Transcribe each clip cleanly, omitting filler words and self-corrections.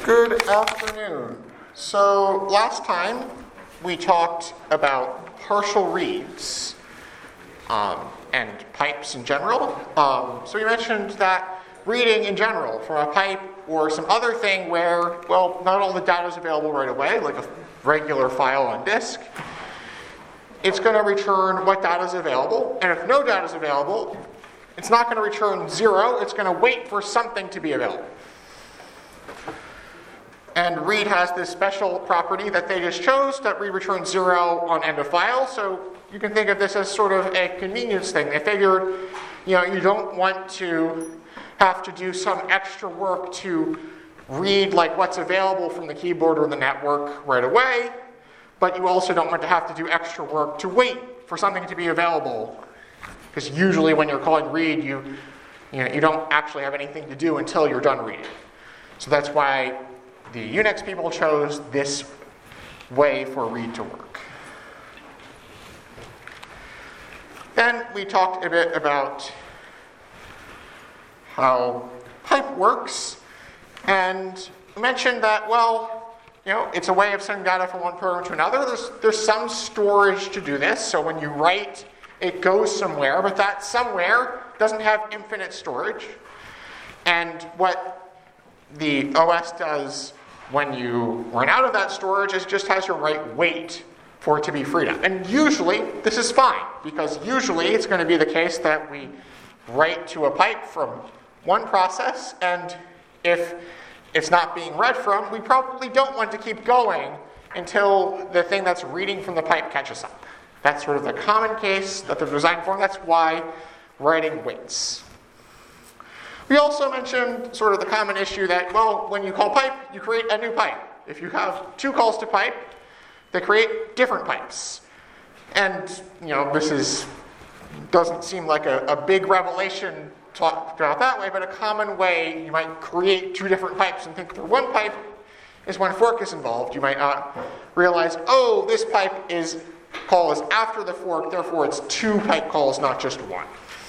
Good afternoon. So last time we talked about partial reads and pipes in general. So we mentioned that reading in general from a pipe or some other thing where, well, not all the data is available right away, like a regular file on disk, it's going to return what data is available. And if no data is available, it's not going to return 0. It's going to wait for something to be available. And read has this special property that they just chose, that read returns 0 on end of file. So you can think of this as sort of a convenience thing. They figured, you don't want to have to do some extra work to read like what's available from the keyboard or the network right away, but you also don't want to have to do extra work to wait for something to be available. Because usually when you're calling read, you don't actually have anything to do until you're done reading. So that's why the Unix people chose this way for read to work. Then we talked a bit about how pipe works, and mentioned that, it's a way of sending data from one program to another. There's some storage to do this, so when you write, it goes somewhere, but that somewhere doesn't have infinite storage. And what the OS does when you run out of that storage is just has your write wait for it to be freed up. And usually this is fine, because usually it's going to be the case that we write to a pipe from one process, and if it's not being read from, we probably don't want to keep going until the thing that's reading from the pipe catches up. That's sort of the common case that they're designed for, and that's why writing waits. We also mentioned sort of the common issue that, when you call pipe, you create a new pipe. If you have two calls to pipe, they create different pipes. And, this doesn't seem like a big revelation talked about that way, but a common way you might create two different pipes and think for one pipe is when fork is involved. You might not realize, this pipe call is after the fork, therefore it's two pipe calls, not just one.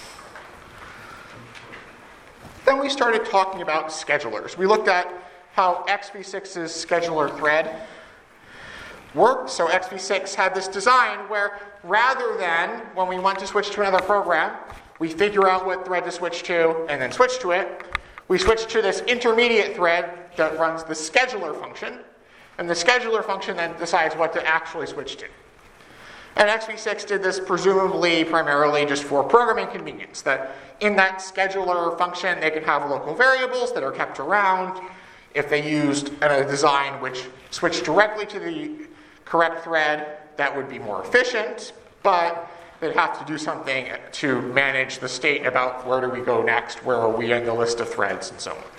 Then we started talking about schedulers. We looked at how xv6's scheduler thread worked. So xv6 had this design where rather than, when we want to switch to another program, we figure out what thread to switch to and then switch to it, we switch to this intermediate thread that runs the scheduler function, and the scheduler function then decides what to actually switch to. And xv6 did this presumably primarily just for programming convenience, that in that scheduler function they could have local variables that are kept around. If they used a design which switched directly to the correct thread, that would be more efficient, but they'd have to do something to manage the state about where do we go next, where are we in the list of threads, and so on.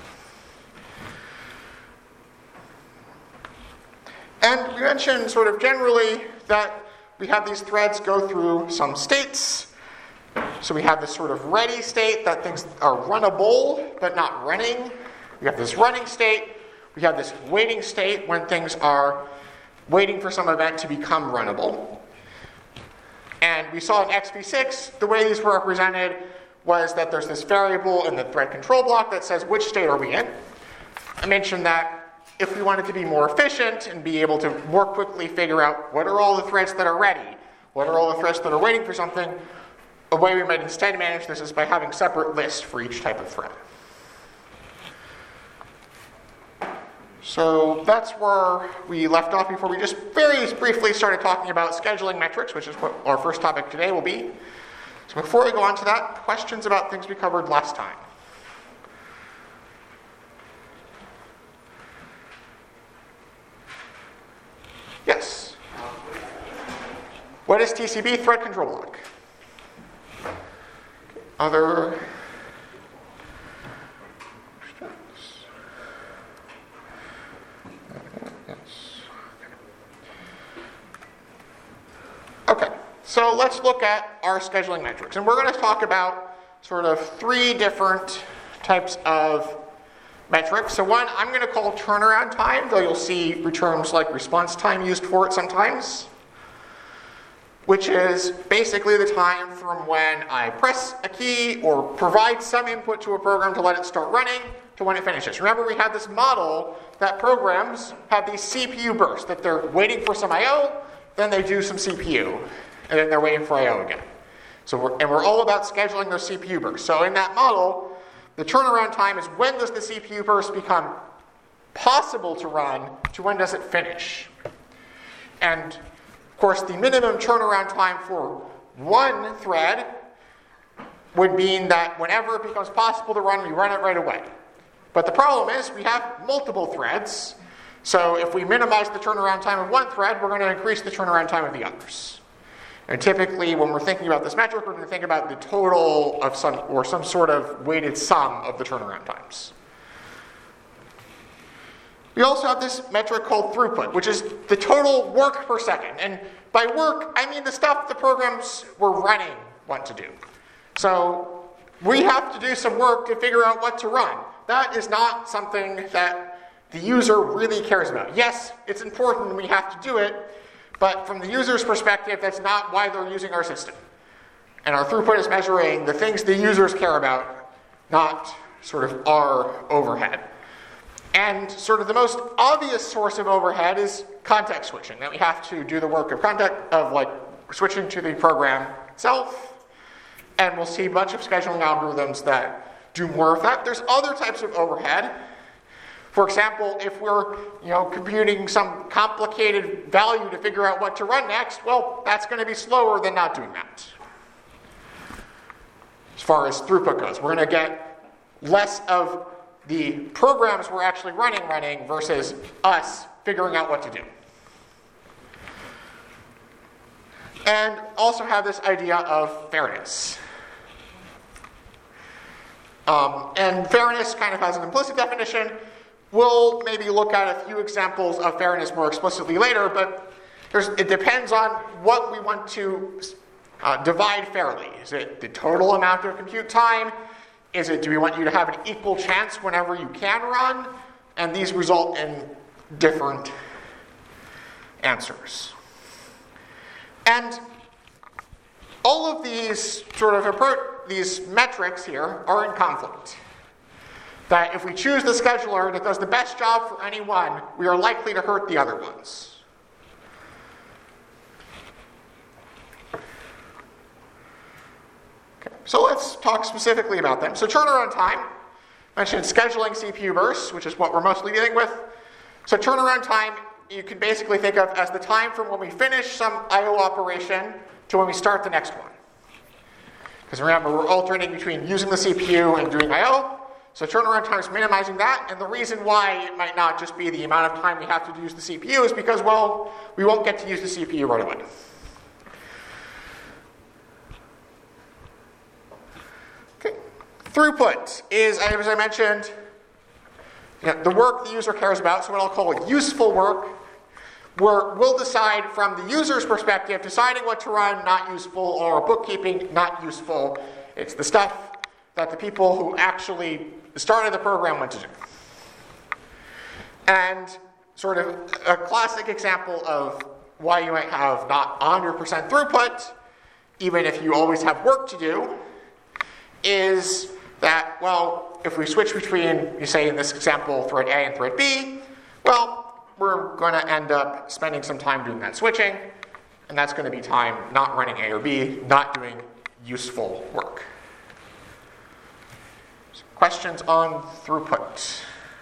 And we mentioned sort of generally that we have these threads go through some states. So we have this sort of ready state that things are runnable but not running. We have this running state. We have this waiting state when things are waiting for some event to become runnable. And we saw in xv6, the way these were represented was that there's this variable in the thread control block that says which state are we in. I mentioned that if we wanted to be more efficient and be able to more quickly figure out what are all the threads that are ready, what are all the threads that are waiting for something, a way we might instead manage this is by having separate lists for each type of thread. So that's where we left off before we just very briefly started talking about scheduling metrics, which is what our first topic today will be. So before we go on to that, questions about things we covered last time? Yes. What is TCB? Thread control block. Other questions? Yes. Okay, so let's look at our scheduling metrics. And we're going to talk about sort of three different types of metrics. So one I'm going to call turnaround time, though you'll see returns like response time used for it sometimes, which is basically the time from when I press a key or provide some input to a program to let it start running to when it finishes. Remember, we had this model that programs have these CPU bursts, that they're waiting for some I/O, then they do some CPU, and then they're waiting for I/O again. So we're all about scheduling those CPU bursts. So in that model, the turnaround time is when does the CPU burst become possible to run to when does it finish. And of course, the minimum turnaround time for one thread would mean that whenever it becomes possible to run, we run it right away. But the problem is we have multiple threads, so if we minimize the turnaround time of one thread, we're going to increase the turnaround time of the others. And typically, when we're thinking about this metric, we're going to think about the total of some sort of weighted sum of the turnaround times. We also have this metric called throughput, which is the total work per second. And by work, I mean the stuff the programs we're running want to do. So we have to do some work to figure out what to run. That is not something that the user really cares about. Yes, it's important and we have to do it, but from the user's perspective, that's not why they're using our system. And our throughput is measuring the things the users care about, not sort of our overhead. And sort of the most obvious source of overhead is context switching, that we have to do the work of switching to the program itself. And we'll see a bunch of scheduling algorithms that do more of that. There's other types of overhead. For example, if we're computing some complicated value to figure out what to run next, well, that's going to be slower than not doing that. As far as throughput goes, we're going to get less of the programs we're actually running versus us figuring out what to do. And also have this idea of fairness. And fairness kind of has an implicit definition. We'll maybe look at a few examples of fairness more explicitly later, but it depends on what we want to divide fairly. Is it the total amount of compute time? Do we want you to have an equal chance whenever you can run? And these result in different answers. And all of these these metrics here are in conflict. That if we choose the scheduler that does the best job for any one, we are likely to hurt the other ones. So let's talk specifically about them. So turnaround time, I mentioned scheduling CPU bursts, which is what we're mostly dealing with. So turnaround time, you can basically think of as the time from when we finish some I/O operation to when we start the next one. Because remember, we're alternating between using the CPU and doing I/O. So turnaround time is minimizing that. And the reason why it might not just be the amount of time we have to use the CPU is because, well, we won't get to use the CPU right away. Throughput is, as I mentioned, the work the user cares about, so what I'll call useful work, where we'll decide from the user's perspective, deciding what to run, not useful, or bookkeeping, not useful. It's the stuff that the people who actually started the program went to do. And sort of a classic example of why you might have not 100% throughput, even if you always have work to do, is that, well, if we switch between, you say in this example, thread A and thread B, well, we're going to end up spending some time doing that switching, and that's going to be time not running A or B, not doing useful work. So questions on throughput?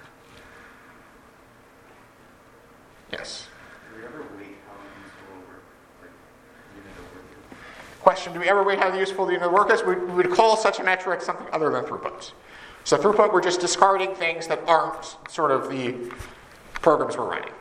Yes? Do we ever weight how useful work, unit of work is? Question, do we ever weight how useful the unit of work is? We would call such a metric something other than throughput. So throughput, we're just discarding things that aren't sort of the programs we're writing.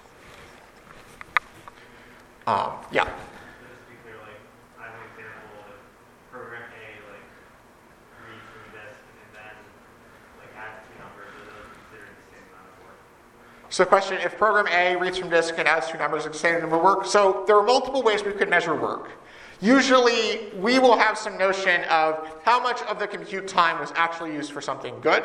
Yeah. Just to be clear, I have an example of program A, reads from the disk and then, adds two numbers, are those considered the same amount of work? So question, if program A reads from disk and adds two numbers, it's the same number of work. So there are multiple ways we could measure work. Usually, we will have some notion of how much of the compute time was actually used for something good.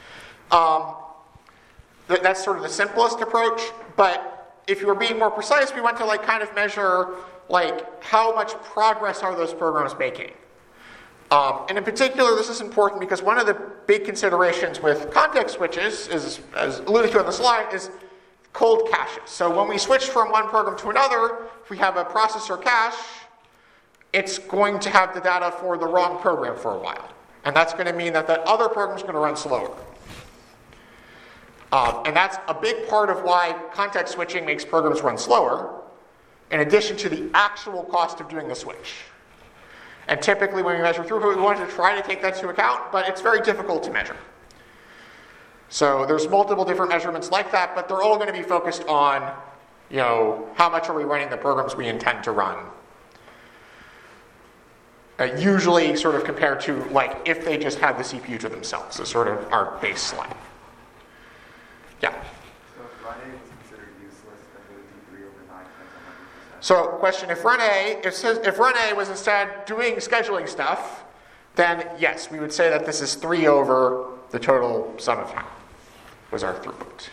That's sort of the simplest approach, but if you were being more precise, we want to kind of measure how much progress are those programs making. And in particular, this is important because one of the big considerations with context switches, is, as alluded to on the slide, is cold caches. So when we switch from one program to another, if we have a processor cache, it's going to have the data for the wrong program for a while. And that's going to mean that that other program is going to run slower. And that's a big part of why context switching makes programs run slower, in addition to the actual cost of doing the switch. And typically when we measure throughput, we want to try to take that into account, but it's very difficult to measure. So there's multiple different measurements like that, but they're all going to be focused on, how much are we running the programs we intend to run. Usually sort of compared to like if they just have the CPU to themselves is sort of our baseline. Yeah. So if run A was considered useless, then would it be 3 over 9 times 100%? So question, if run A was instead doing scheduling stuff, then yes, we would say that this is 3 over the total sum of time was our throughput.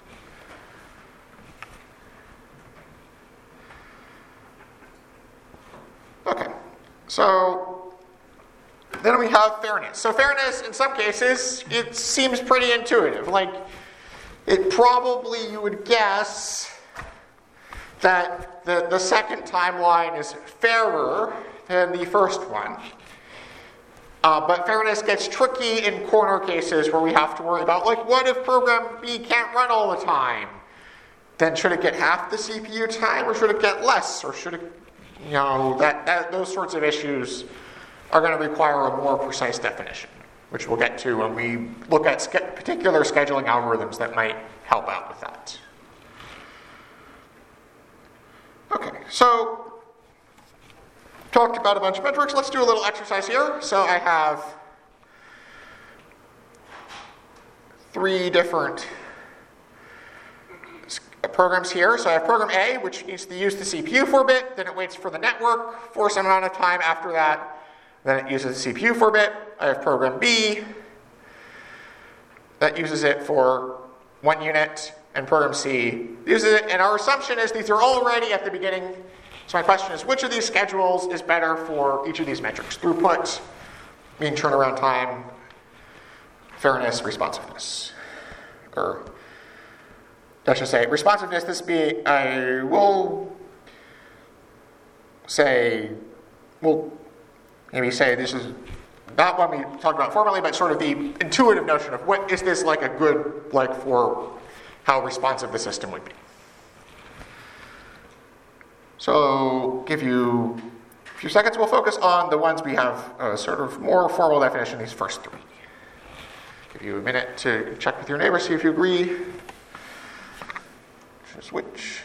Okay, so then we have fairness. So fairness, in some cases, it seems pretty intuitive. Like, it probably, you would guess that the second timeline is fairer than the first one. But fairness gets tricky in corner cases where we have to worry about, like, what if program B can't run all the time? Then should it get half the CPU time, or should it get less? Or should it, those sorts of issues are going to require a more precise definition, which we'll get to when we look at particular scheduling algorithms that might help out with that. Okay, so talked about a bunch of metrics. Let's do a little exercise here. So I have 3 different programs here. So I have program A, which needs to use the CPU for a bit, then it waits for the network for some amount of time after that, then it uses the CPU for a bit. I have program B that uses it for 1 unit, and program C uses it. And our assumption is these are already at the beginning. So my question is, which of these schedules is better for each of these metrics? Throughput, mean turnaround time, fairness, responsiveness. Or I should say responsiveness, I will maybe say this is not one we talked about formally, but sort of the intuitive notion of what is this like a good, like for how responsive the system would be. So give you a few seconds. We'll focus on the ones we have a sort of more formal definition, these first 3. Give you a minute to check with your neighbor, see if you agree. Switch.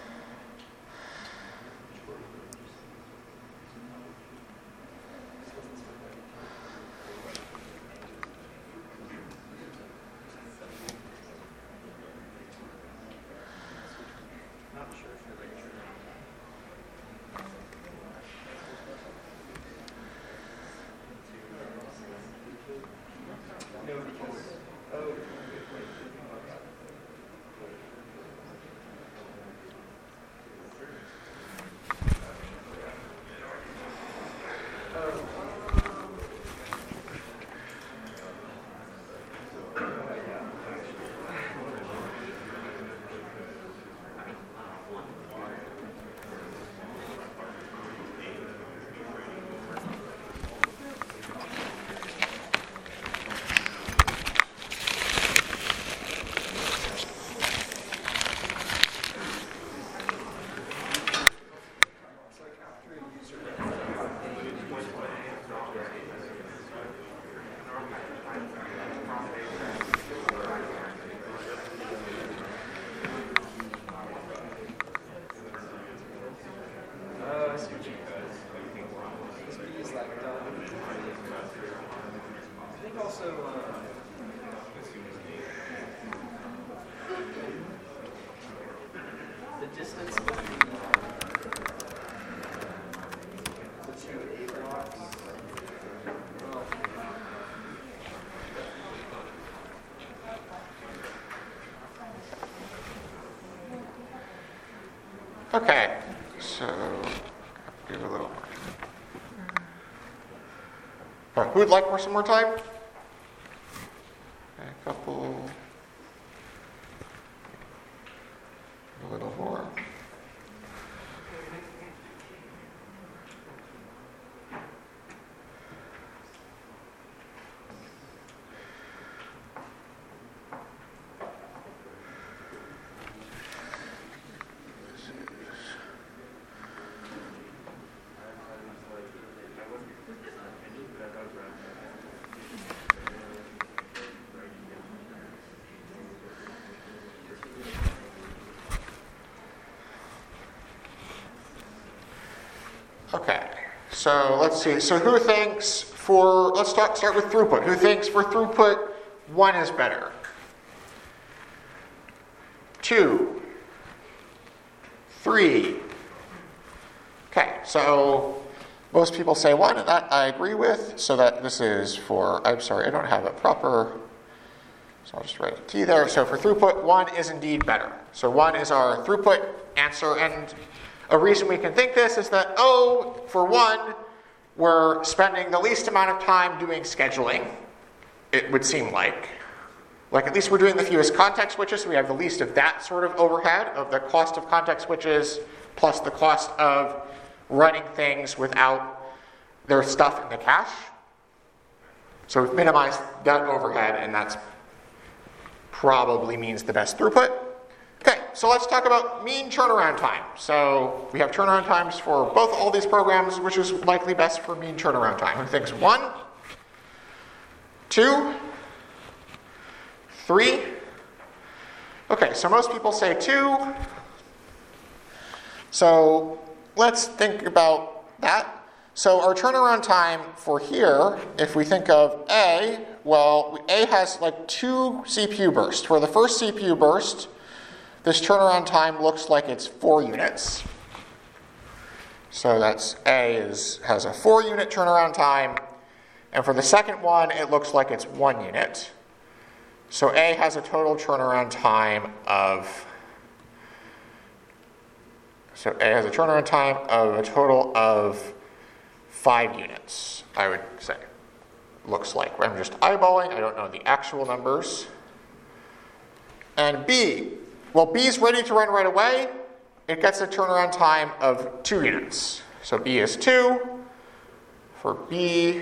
Okay, so give a little more. All right, who would like some more time? A couple. A little more. Okay, so let's see. So who thinks let's start with throughput. Who thinks for throughput 1 is better? 2, 3. Okay, so most people say 1, and that I agree with. So that this is I'm sorry, I don't have it proper. So I'll just write a T there. So for throughput, 1 is indeed better. So 1 is our throughput answer, and a reason we can think this is that, for 1, we're spending the least amount of time doing scheduling, it would seem like. Like at least we're doing the fewest context switches, so we have the least of that sort of overhead of the cost of context switches plus the cost of running things without their stuff in the cache. So we've minimized that overhead, and that's probably means the best throughput. Okay, so let's talk about mean turnaround time. So we have turnaround times for all these programs, which is likely best for mean turnaround time. Who thinks 1, 2, 3? Okay, so most people say 2. So let's think about that. So our turnaround time for here, if we think of A, A has like 2 CPU bursts. For the first CPU burst, this turnaround time looks like it's 4 units. So that's A has a 4-unit turnaround time. And for the second one, it looks like it's 1 unit. So A has a total turnaround time of a total of 5 units, I would say. Looks like. I'm just eyeballing. I don't know the actual numbers. And B. Well, B is ready to run right away. It gets a turnaround time of 2 units. So B is 2 for B.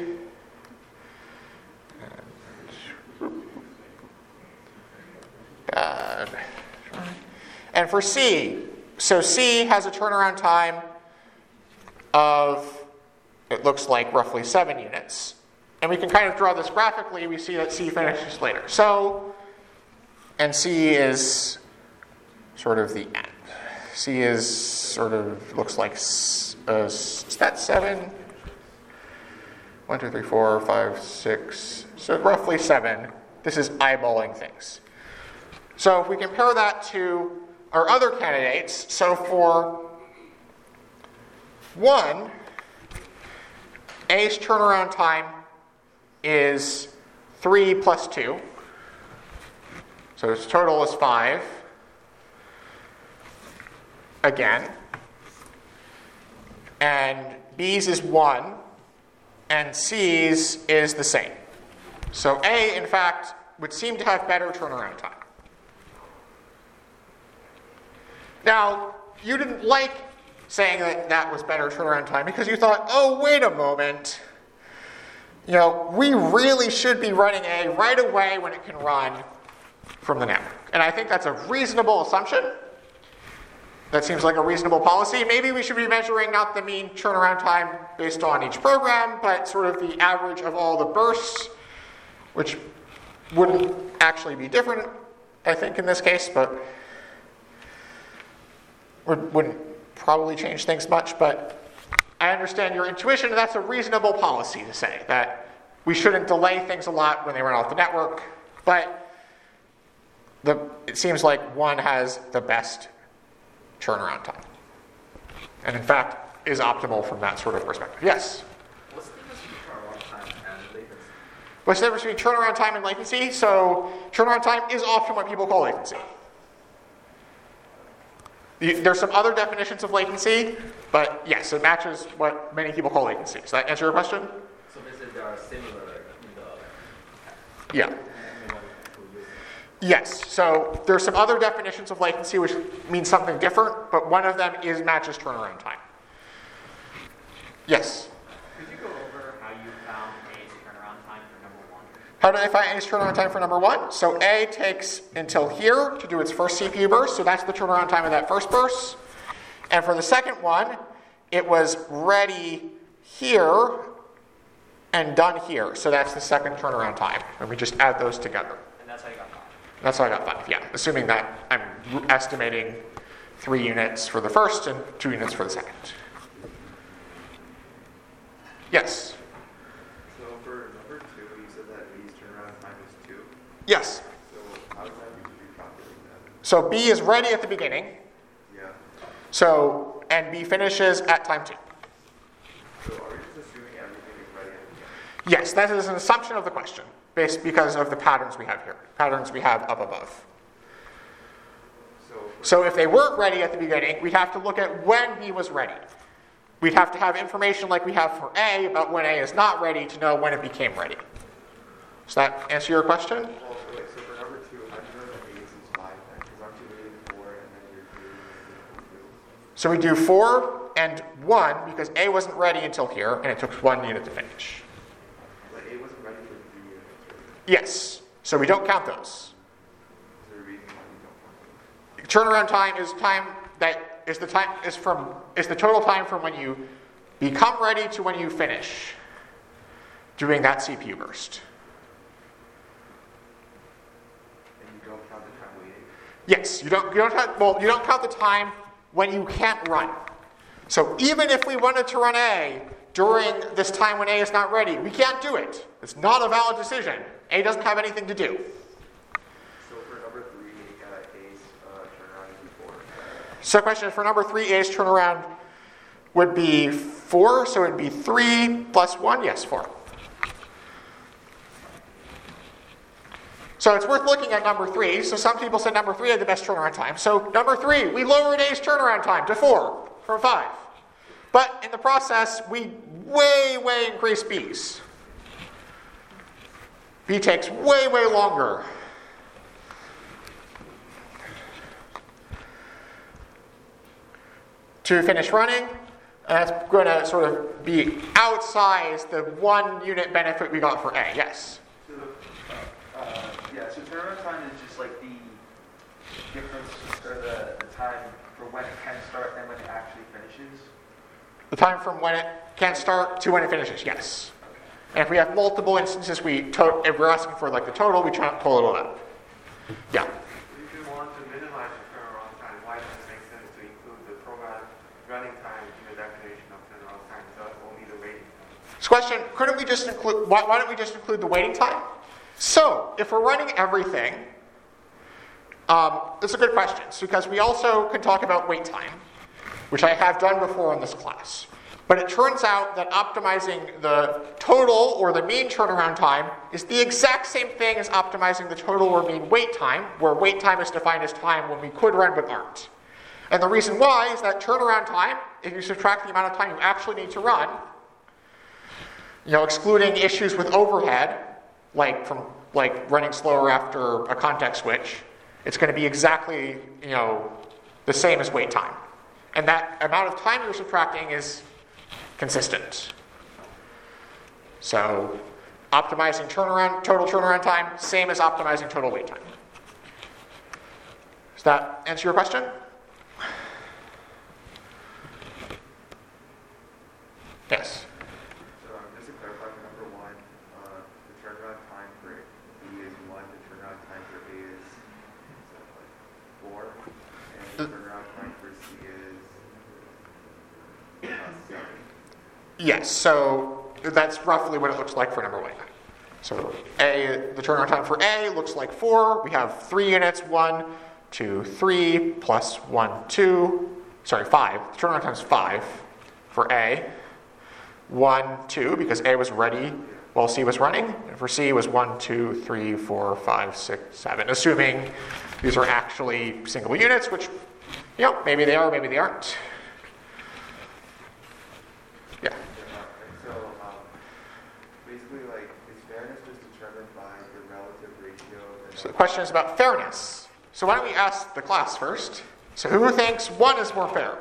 And for C, so C has a turnaround time of, it looks like, roughly 7 units. And we can kind of draw this graphically. We see that C finishes later. And C is sort of the end. C is sort of, looks like stat 7. 1, 2, 3, 4, 5, 6. So roughly 7. This is eyeballing things. So if we compare that to our other candidates, so for 1, A's turnaround time is 3 plus 2. So its total is 5. Again. And B's is 1. And C's is the same. So A, in fact, would seem to have better turnaround time. Now, you didn't like saying that that was better turnaround time because you thought, wait a moment. We really should be running A right away when it can run from the network. And I think that's a reasonable assumption. That seems like a reasonable policy. Maybe we should be measuring not the mean turnaround time based on each program, but sort of the average of all the bursts, which wouldn't actually be different, I think, in this case, but wouldn't probably change things much. But I understand your intuition, and that's a reasonable policy to say, that we shouldn't delay things a lot when they run off the network, but it seems like 1 has the best turnaround time. And in fact, is optimal from that sort of perspective. Yes? What's the difference between turnaround time and latency? What's the difference between turnaround time and latency? So turnaround time is often what people call latency. There's some other definitions of latency, but yes, it matches what many people call latency. Does that answer your question? So basically there are similar in the Yeah. Yes, so there's some other definitions of latency which mean something different, but one of them is matches turnaround time. Yes? Could you go over how you found A's turnaround time for number 1? How did I find A's turnaround time for number 1? So A takes until here to do its first CPU burst, so that's the turnaround time of that first burst. And for the second one, it was ready here and done here, so that's the second turnaround time. And we just add those together. And that's how you got 5. That's how I got 5, yeah. Assuming that I'm estimating 3 units for the first and 2 units for the second. Yes? So for number 2, you said that B's turnaround time is 2. Yes. So how does that mean you're calculating that? So B is ready at the beginning. Yeah. So, and B finishes at time 2. So are we just assuming everything is ready at the beginning? Yes, that is an assumption of the question, based because of the patterns we have here. Patterns we have up above. So if they weren't ready at the beginning, we'd have to look at when B was ready. We'd have to have information like we have for A about when A is not ready to know when it became ready. Does that answer your question? Well, wait, so for number 2, how do you know that A's is 5 then? Because aren't you waiting 4 and then you're doing 2? So we do 4 and 1 because A wasn't ready until here, and it took 1 unit to finish. But A wasn't ready for the 3 units, right? Yes, so we don't count those. Is there a reason why you don't count them? Turnaround time is time that is the total time from when you become ready to when you finish doing that CPU burst. And you don't count the time waiting? Yes, you don't count the time when you can't run. So even if we wanted to run A during this time when A is not ready, we can't do it. It's not a valid decision. A doesn't have anything to do. So for number 3, A's turnaround is 4. So the question is, for number 3, A's turnaround would be 4, so it would be 3 plus 1, yes, 4. So it's worth looking at number 3. So some people said number 3 had the best turnaround time. So number 3, we lowered A's turnaround time to 4 from 5. But in the process, we way increased B's. B takes way longer. To finish running, and that's going to sort of be outsize the 1 unit benefit we got for A. Yes? So so turnaround time is just like the difference, or the time for when it can start and when it actually finishes? The time from when it can start to when it finishes, yes. And if we have multiple instances, if we're asking for like the total, we try to total it up. Yeah? If you want to minimize the turnaround time, why does it make sense to include the program running time in the definition of turnaround time, so only the waiting time? This question, couldn't we just include, why don't we just include the waiting time? So, if we're running everything, it's a good question, because we also can talk about wait time, which I have done before in this class. But it turns out that optimizing the total or the mean turnaround time is the exact same thing as optimizing the total or mean wait time, where wait time is defined as time when we could run but aren't. And the reason why is that turnaround time, if you subtract the amount of time you actually need to run, excluding issues with overhead, like running slower after a context switch, it's going to be exactly the same as wait time. And that amount of time you're subtracting is consistent. So optimizing total turnaround time, same as optimizing total wait time. Does that answer your question? Yes. So just to clarify for number 1, the turnaround time for B is 1, the turnaround time for A is 4, and the turnaround time for C is 7. Yes, so that's roughly what it looks like for number 1. So the turnaround time for A looks like 4. We have 3 units, 1, 2, 3, plus 1, 2. Sorry, 5. The turnaround time is 5 for A. 1, 2, because A was ready while C was running. And for C was 1, 2, 3, 4, 5, 6, 7. Assuming these are actually single units, which, maybe they are, maybe they aren't. Yeah. So basically, like So the question is about fairness. So why don't we ask the class first? So who thinks 1 is more fair?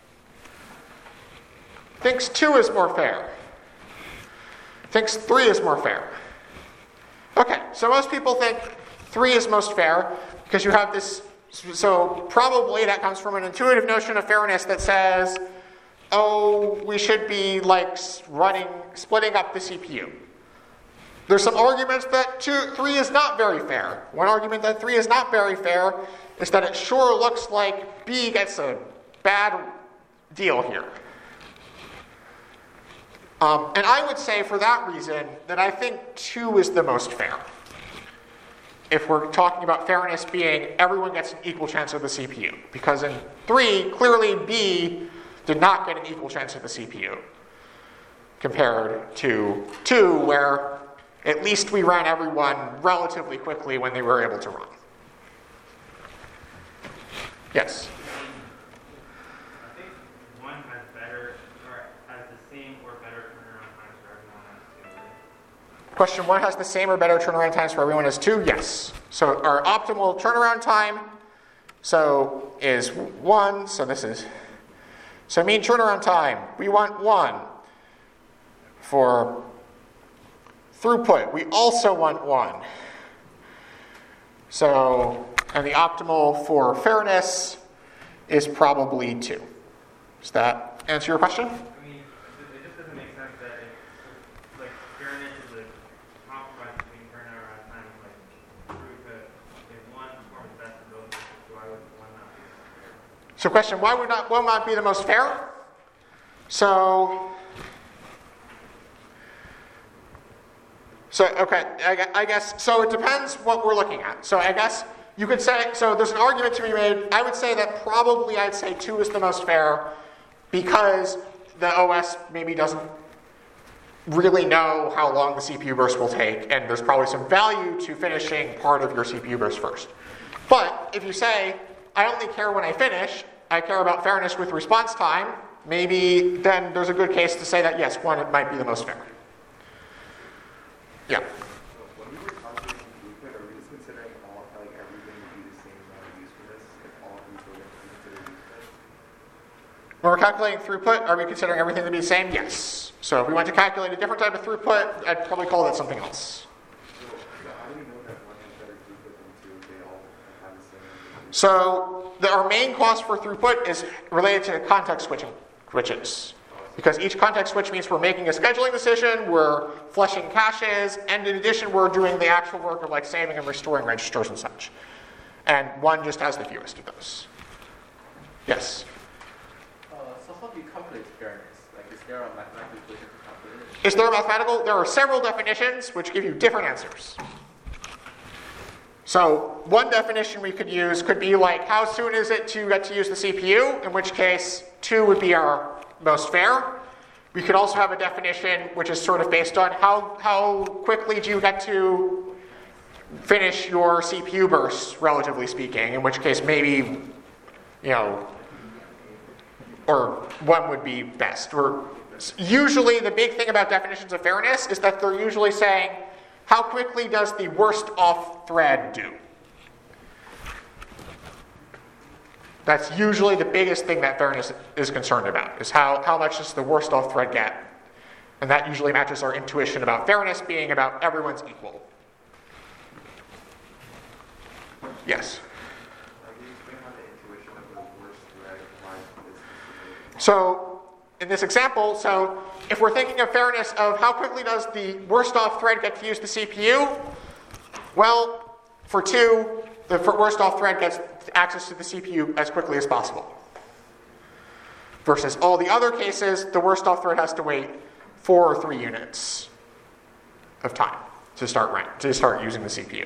Thinks 2 is more fair? Thinks 3 is more fair? Okay, so most people think 3 is most fair because you have this, so probably that comes from an intuitive notion of fairness that says, oh, we should be like splitting up the CPU. There's some arguments that 3 is not very fair. One argument that 3 is not very fair is that it sure looks like B gets a bad deal here. And I would say for that reason that I think 2 is the most fair. If we're talking about fairness being everyone gets an equal chance of the CPU. Because in 3, clearly B did not get an equal chance of the CPU. Compared to 2, where at least we ran everyone relatively quickly when they were able to run. Yes? I think 1 has better, or has the same or better turnaround times for everyone as 2. Right? Question 1 has the same or better turnaround times for everyone as 2? Yes. So our optimal turnaround time is 1. So mean turnaround time, we want 1. For throughput, we also want 1. So, and the optimal for fairness is probably 2. Does that answer your question? I mean, it just doesn't make sense that if, like, fairness is a compromise between turnaround time and, like, throughput. If one performs best of those, why would one not be fair? So question, why would one not be the most fair? So okay, I guess, so it depends what we're looking at. So I guess you could say, so there's an argument to be made. I would say that probably I'd say 2 is the most fair because the OS maybe doesn't really know how long the CPU burst will take, and there's probably some value to finishing part of your CPU burst first. But if you say, I only care when I finish, I care about fairness with response time, maybe then there's a good case to say that yes, 1 it might be the most fair. Yeah. So when we were calculating throughput, are we just considering everything to be the same amount of use for this? If all of these programs are considered use for this? When we're calculating throughput, are we considering everything to be the same? Yes. So if we want to calculate a different type of throughput, I'd probably call that something else. So how do we know that 1 has better throughput than 2? They all have the same. So our main cost for throughput is related to context switches. Because each context switch means we're making a scheduling decision, we're flushing caches, and in addition we're doing the actual work of like saving and restoring registers and such. And 1 just has the fewest of those. Yes? So how do you calculate fairness? Like, is there a mathematical equation to calculate it? Is there a mathematical? There are several definitions which give you different answers. So one definition we could use could be like, how soon is it to get to use the CPU? In which case, 2 would be our most fair. We could also have a definition which is sort of based on how quickly do you get to finish your CPU bursts, relatively speaking, in which case maybe, or 1 would be best. Or usually the big thing about definitions of fairness is that they're usually saying, how quickly does the worst off thread do? That's usually the biggest thing that fairness is concerned about, is how much does the worst off thread get? And that usually matches our intuition about fairness being about everyone's equal. Yes? Can you explain how the intuition of the worst thread applies to this specific? So in this example, so if we're thinking of fairness of how quickly does the worst off thread get to use the CPU, well, for 2, the worst off thread gets access to the CPU as quickly as possible. Versus all the other cases, the worst off thread has to wait 4 or 3 units of time to start using the CPU.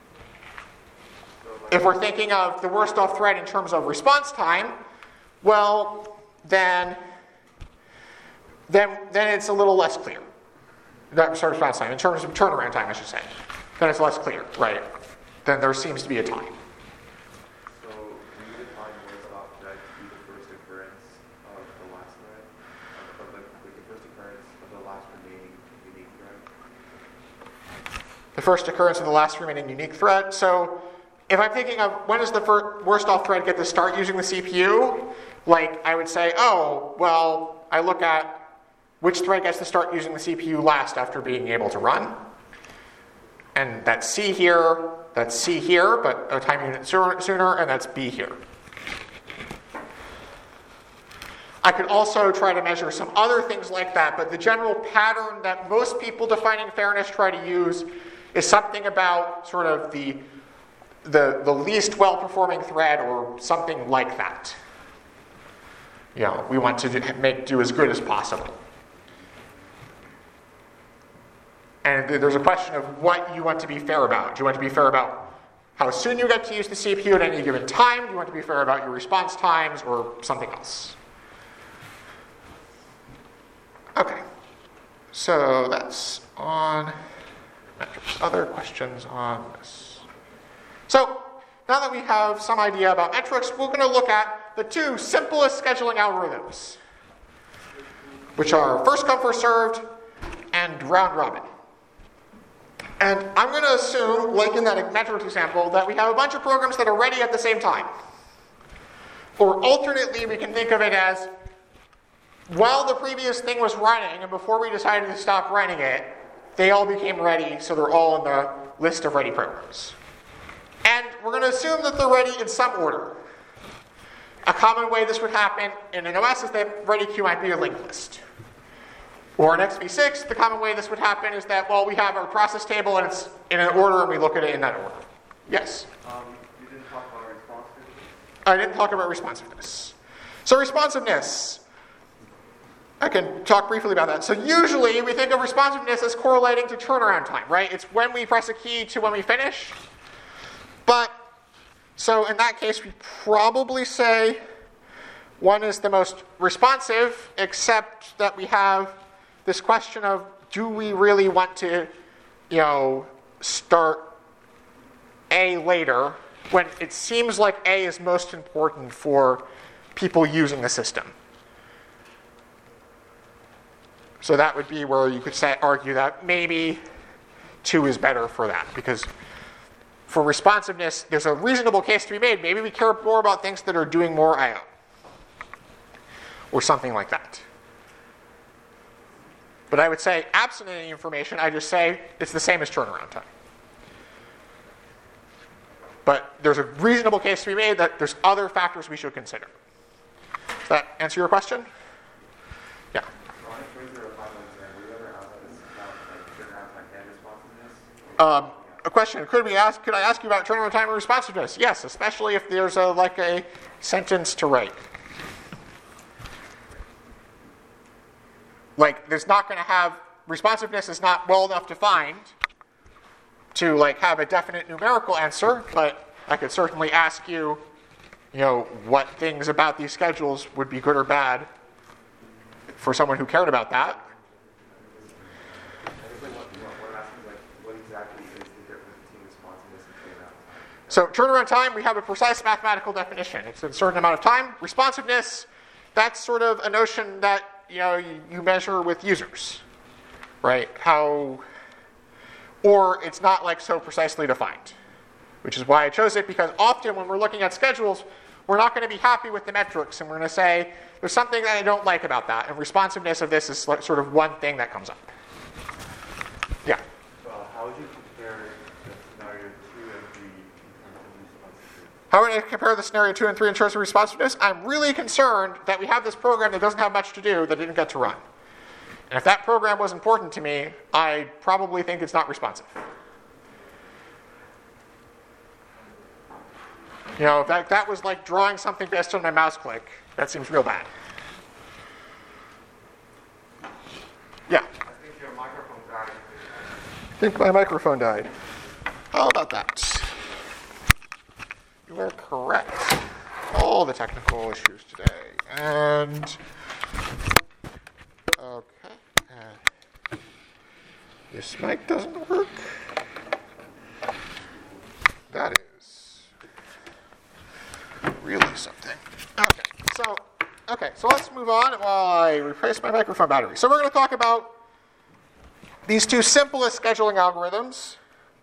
If we're thinking of the worst off thread in terms of response time, well, then it's a little less clear. That sort of response time, in terms of turnaround time, I should say. Then it's less clear, right? Then there seems to be a time. So we define worst off thread to be the first occurrence of the last thread, the first occurrence of the last remaining unique thread. The first occurrence of the last remaining unique thread. So if I'm thinking of when does the worst off thread get to start using the CPU, like I would say, oh, well, I look at which thread gets to start using the CPU last after being able to run. And that's C here, but a time unit sooner, and that's B here. I could also try to measure some other things like that, but the general pattern that most people defining fairness try to use is something about sort of the least well-performing thread or something like that. You know, we want to do as good as possible. And there's a question of what you want to be fair about. Do you want to be fair about how soon you get to use the CPU at any given time? Do you want to be fair about your response times or something else? Okay, so that's on metrics. Other questions on this? So now that we have some idea about metrics, we're going to look at the two simplest scheduling algorithms, which are first come, first served, and round robin. And I'm going to assume, like in that metrics example, that we have a bunch of programs that are ready at the same time. Or alternately, we can think of it as, while the previous thing was running, and before we decided to stop running it, they all became ready, so they're all in the list of ready programs. And we're going to assume that they're ready in some order. A common way this would happen in an OS is that ready queue might be a linked list. Or in XV6, the common way this would happen is that, well, we have our process table and it's in an order and we look at it in that order. Yes? You didn't talk about responsiveness? I didn't talk about responsiveness. So responsiveness, I can talk briefly about that. So usually we think of responsiveness as correlating to turnaround time, right? It's when we press a key to when we finish. But, so in that case, we probably say one is the most responsive, except that we have this question of, do we really want to, start A later when it seems like A is most important for people using the system? So that would be where you could argue that maybe 2 is better for that, because for responsiveness, there's a reasonable case to be made. Maybe we care more about things that are doing more I/O, or something like that. But I would say, absent any information, I just say it's the same as turnaround time. But there's a reasonable case to be made that there's other factors we should consider. Does that answer your question? Yeah. A question, could I ask you about turnaround time and responsiveness? Yes, especially if there's a sentence to write. Like, there's not going to have, responsiveness is not well enough defined to have a definite numerical answer, but I could certainly ask you, what things about these schedules would be good or bad for someone who cared about that. So turnaround time, we have a precise mathematical definition. It's a certain amount of time. Responsiveness, that's sort of a notion that you measure with users, right? Or it's not so precisely defined, which is why I chose it, because often when we're looking at schedules, we're not going to be happy with the metrics, and we're going to say, there's something that I don't like about that, and responsiveness of this is sort of one thing that comes up. Yeah? How would you compare the scenario 2 and 3 in terms of responsiveness? How would I compare the scenario 2 and 3 in terms of responsiveness? I'm really concerned that we have this program that doesn't have much to do that didn't get to run. And if that program was important to me, I probably think it's not responsive. If that was like drawing something based on my mouse click, that seems real bad. Yeah? I think your microphone died. I think my microphone died. How about that? You are correct. All the technical issues today. And okay. This mic doesn't work. That is really something. Okay, so let's move on while I replace my microphone battery. So we're going to talk about these two simplest scheduling algorithms,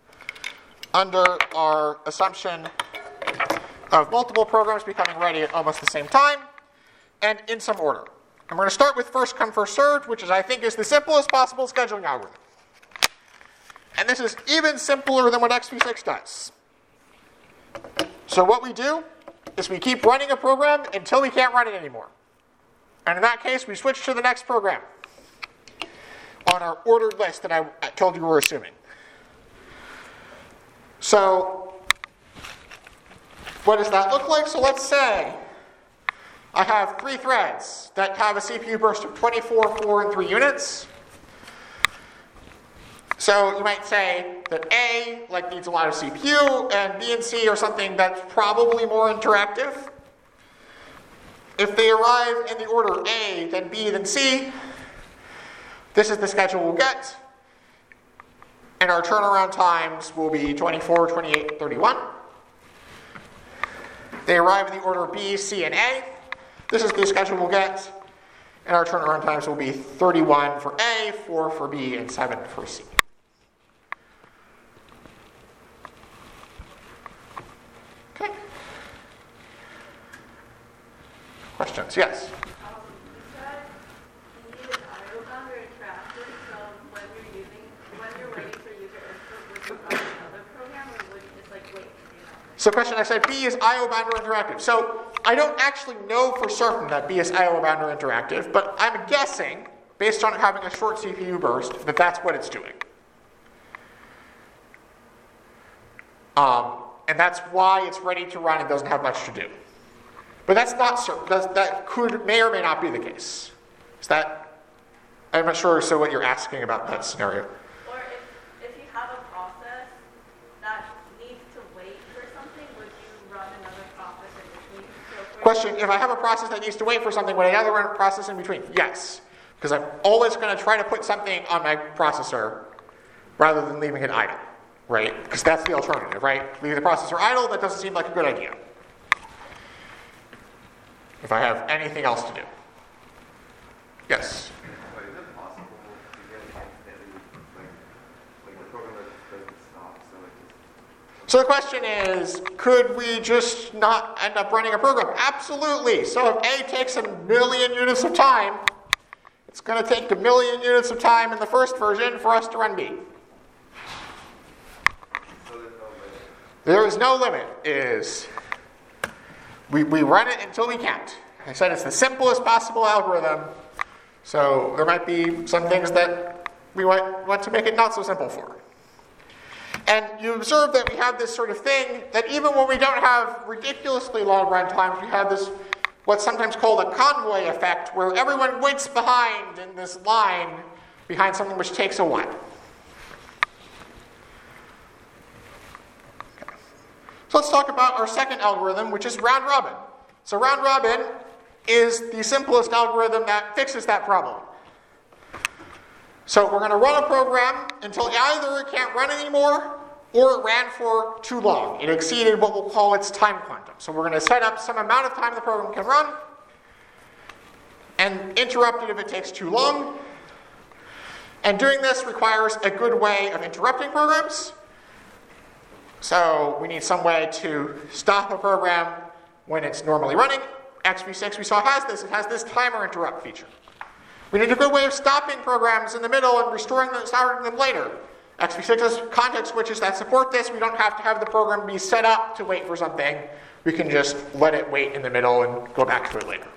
under our assumption of multiple programs becoming ready at almost the same time, and in some order. And we're going to start with first come, first served, which I think is the simplest possible scheduling algorithm. And this is even simpler than what XV6 does. So what we do is we keep running a program until we can't run it anymore. And in that case, we switch to the next program on our ordered list that I told you we were assuming. So what does that look like? So let's say I have 3 threads that have a CPU burst of 24, 4, and 3 units. So you might say that A needs a lot of CPU, and B and C are something that's probably more interactive. If they arrive in the order A, then B, then C, this is the schedule we'll get. And our turnaround times will be 24, 28, 31. They arrive in the order B, C, and A. This is the schedule we'll get. And our turnaround times will be 31 for A, 4 for B, and 7 for C. Okay. Questions? Yes? So question, I said B is I/O bound or interactive. So I don't actually know for certain that B is I/O bound or interactive, but I'm guessing, based on it having a short CPU burst, that that's what it's doing. And that's why it's ready to run and doesn't have much to do. But that's not certain. That may or may not be the case. Is that? I'm not sure. So what you're asking about that scenario? Or if you have a process that needs to wait for something, would you run another process in between? Question: if I have a process that needs to wait for something, would I another run a process in between? Yes, because I'm always going to try to put something on my processor rather than leaving it idle, right? Because that's the alternative, right? Leave the processor idle. That doesn't seem like a good idea. If I have anything else to do. Yes? But is it possible to get instantly, like a program that doesn't stop, so it just... So the question is, could we just not end up running a program? Absolutely. So if A takes 1,000,000 units of time, it's going to take 1,000,000 units of time in the first version for us to run B. So there's no limit. There is no limit. We run it until we can't. I said it's the simplest possible algorithm. So there might be some things that we want to make it not so simple for. And you observe that we have this sort of thing that even when we don't have ridiculously long run times, we have this what's sometimes called a convoy effect, where everyone waits behind in this line behind something which takes a while. Okay. So let's talk about our second algorithm, which is round robin. So round robin is the simplest algorithm that fixes that problem. So we're going to run a program until either it can't run anymore or it ran for too long. It exceeded what we'll call its time quantum. So we're going to set up some amount of time the program can run and interrupt it if it takes too long. And doing this requires a good way of interrupting programs. So we need some way to stop a program when it's normally running. XV6 we saw has this. It has this timer interrupt feature. We need a good way of stopping programs in the middle and restoring them, starting them later. XV6 has context switches that support this. We don't have to have the program be set up to wait for something. We can just let it wait in the middle and go back to it later.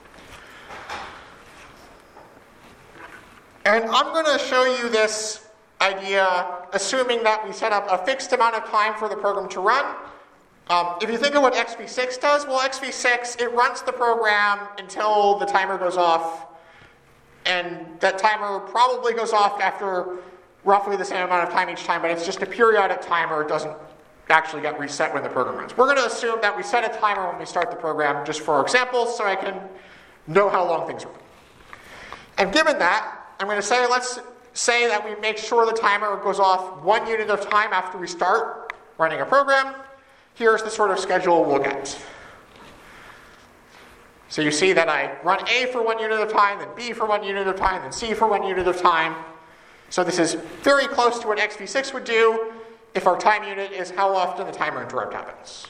And I'm going to show you this idea assuming that we set up a fixed amount of time for the program to run. If you think of what XV6 does, well, XV6, it runs the program until the timer goes off. And that timer probably goes off after roughly the same amount of time each time, but it's just a periodic timer. It doesn't actually get reset when the program runs. We're going to assume that we set a timer when we start the program, just for our examples, so I can know how long things run. And given that, I'm going to say, let's say that we make sure the timer goes off 1 unit of time after we start running a program. Here's the sort of schedule we'll get. So you see that I run A for 1 unit of time, then B for 1 unit of time, then C for 1 unit of time. So this is very close to what XV6 would do. if our time unit is how often the timer interrupt happens.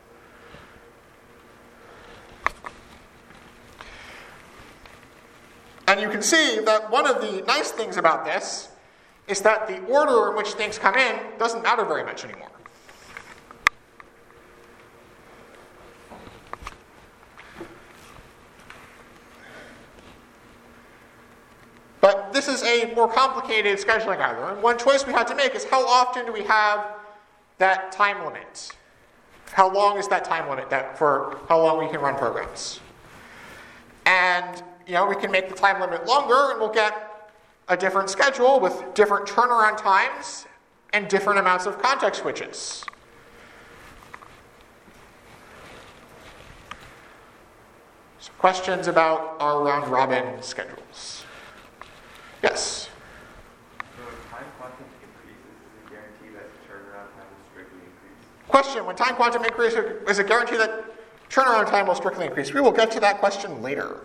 And you can see that one of the nice things about this is that the order in which things come in doesn't matter very much anymore. But this is a more complicated scheduling algorithm. And one choice we had to make is how often do we have that time limit? How long is that time limit for how long we can run programs? And we can make the time limit longer and we'll get a different schedule with different turnaround times and different amounts of context switches. So questions about our round-robin schedules? Yes? So if time quantum increases, is it guaranteed that the turnaround time will strictly increase? Question, when time quantum increases, is it guaranteed that turnaround time will strictly increase? We will get to that question later.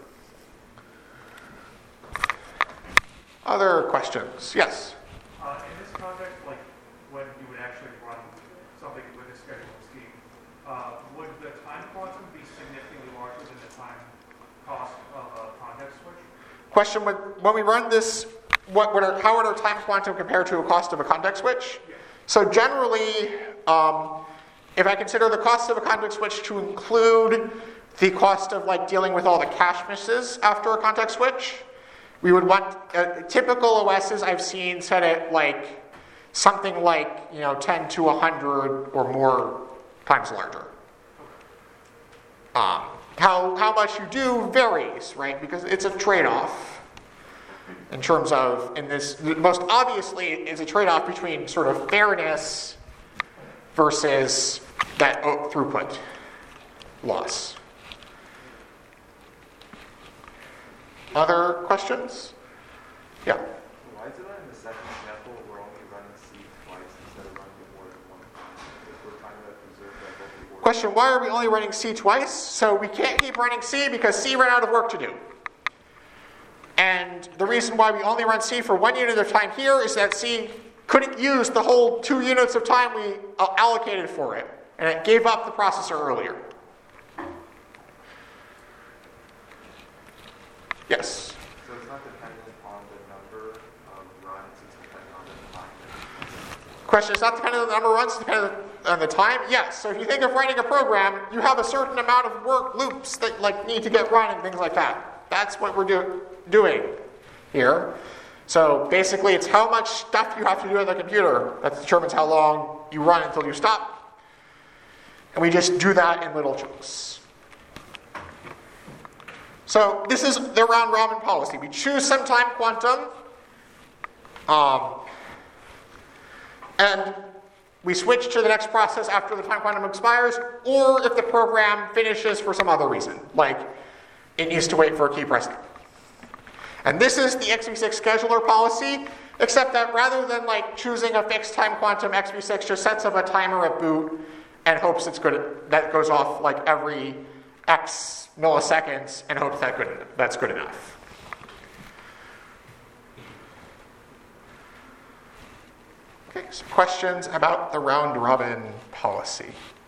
Other questions? Yes? In this context, like when you would actually run something with a scheduling scheme, would the time quantum be significantly larger than the time cost of a context switch? Question, when we run this, how would our time quantum compare to a cost of a context switch? Yeah. So generally, if I consider the cost of a context switch to include the cost of dealing with all the cache misses after a context switch, we would want, typical OSs I've seen set it something like 10 to 100 or more times larger. How much you do varies, right? Because it's a trade-off in terms of, most obviously is a trade-off between sort of fairness versus that throughput loss. Other questions? Yeah. Why is it that in the second example we're only running C twice instead of running it more than one time? If we're trying to preserve that local order. Question, why are we only running C twice? So we can't keep running C because C ran out of work to do. And the reason why we only run C for 1 unit of time here is that C couldn't use the whole 2 units of time we allocated for it. And it gave up the processor earlier. Yes? So it's not dependent on the number of runs, it's dependent on the time. Question, it's not dependent on the number of runs, it's dependent on the time? Yes. So if you think of writing a program, you have a certain amount of work loops that need to get run and things like that. That's what we're doing here. So basically it's how much stuff you have to do on the computer that determines how long you run until you stop. And we just do that in little chunks. So this is the round-robin policy. We choose some time quantum, and we switch to the next process after the time quantum expires, or if the program finishes for some other reason, like it needs to wait for a key pressing. And this is the x86 scheduler policy, except that rather than choosing a fixed time quantum, x86 just sets up a timer at boot and hopes that goes off every X milliseconds and hopes that's good enough. Okay, so questions about the round-robin policy?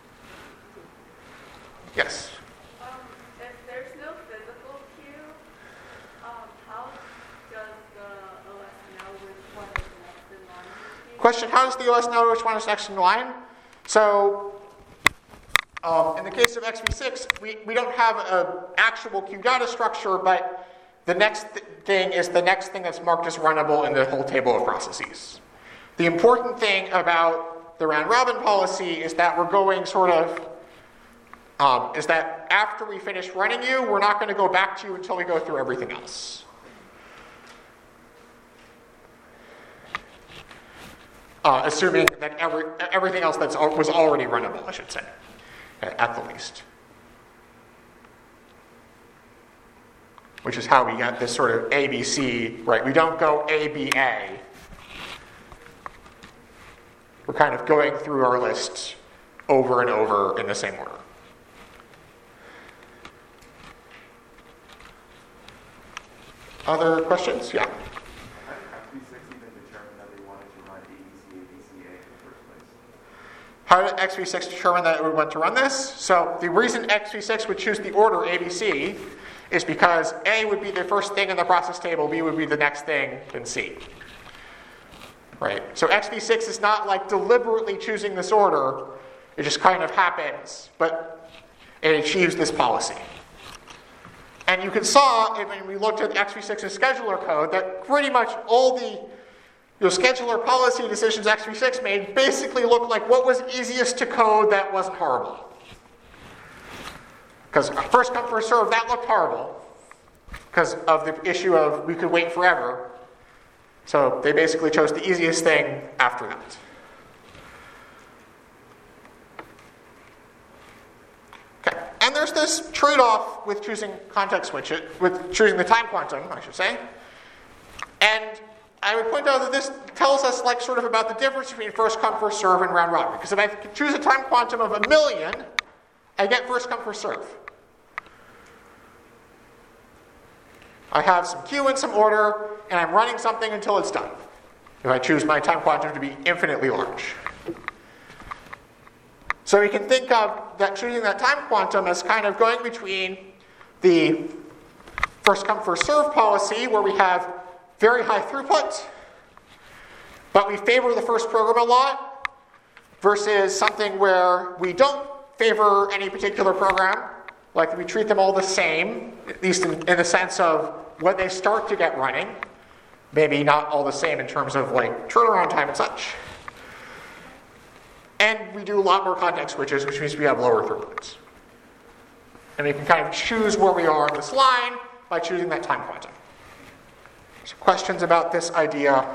Yes? If there's no physical queue, how does the OS know which one is next in line? Question, how does the OS know which one is next in line? So, in the case of XV6, we don't have an actual queue data structure, but the next thing is the next thing that's marked as runnable in the whole table of processes. The important thing about the round-robin policy is that we're going is that after we finish running you, we're not going to go back to you until we go through everything else. Assuming that everything else was already runnable, I should say, at the least. Which is how we get this sort of ABC, right? We don't go ABA. We're kind of going through our list over and over in the same order. Other questions? Yeah. How did XV6 even determine that they wanted to run ABC, ABCA in the first place? How did x86 determine that it would want to run this? So the reason x86 would choose the order ABC is because A would be the first thing in the process table, B would be the next thing, then C. Right? So x86 is not like deliberately choosing this order. It just kind of happens, but it achieves this policy. And you saw when we looked at x86's scheduler code that pretty much all the scheduler policy decisions x86 made basically looked like what was easiest to code that wasn't horrible. Because first come, first serve, that looked horrible because of the issue of we could wait forever. So they basically chose the easiest thing after that. Okay, and there's this trade-off with choosing context switches, with choosing the time quantum, I should say. And I would point out that this tells us sort of about the difference between first come, first serve and round robin. Because if I choose a time quantum of 1,000,000, I get first come, first serve. I have some queue and some order, and I'm running something until it's done. If I choose my time quantum to be infinitely large. So we can think of that choosing that time quantum as kind of going between the first come, first serve policy, where we have very high throughput, but we favor the first program a lot, versus something where we don't favor any particular program, like we treat them all the same, at least in the sense of when they start to get running, maybe not all the same in terms of turnaround time and such. And we do a lot more context switches, which means we have lower throughputs. And we can kind of choose where we are on this line by choosing that time quantum. So questions about this idea,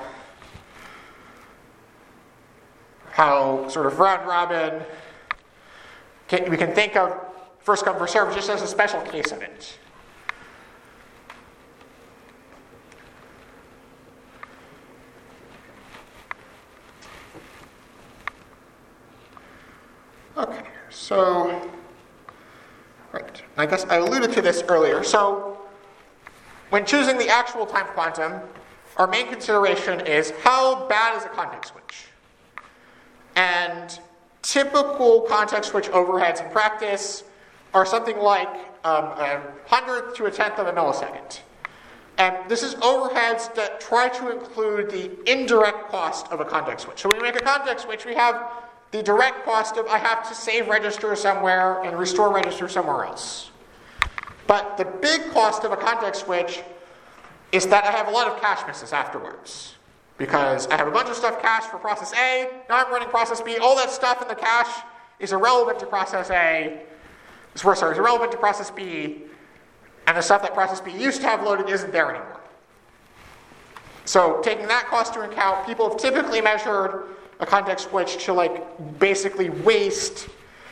how sort of round robin, we can think of first come, first serve just as a special case of it. Okay, so, right, I guess I alluded to this earlier. So, when choosing the actual time quantum, our main consideration is how bad is a context switch? And typical context switch overheads in practice are something like 100th to a 10th of a millisecond. And this is overheads that try to include the indirect cost of a context switch. So when we make a context switch, we have the direct cost of I have to save register somewhere and restore register somewhere else. But the big cost of a context switch is that I have a lot of cache misses afterwards. Because I have a bunch of stuff cached for process A, now I'm running process B, all that stuff in the cache is irrelevant to process A, is irrelevant to process B, and the stuff that process B used to have loaded isn't there anymore. So taking that cost into account, people have typically measured a context switch to basically waste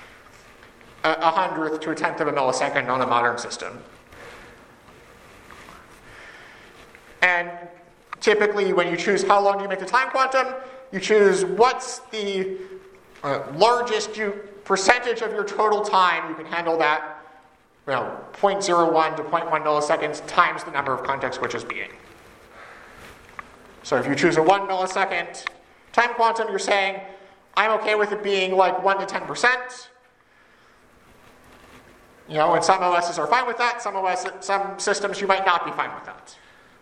100th to a 10th of a millisecond on a modern system. And typically when you choose how long do you make the time quantum, you choose what's the largest percentage of your total time you can handle that 0.01 to 0.1 milliseconds times the number of context switches being. So if you choose a 1 millisecond time quantum, you're saying, I'm okay with it being 1 to 10%. And some OSs are fine with that. Some systems you might not be fine with that.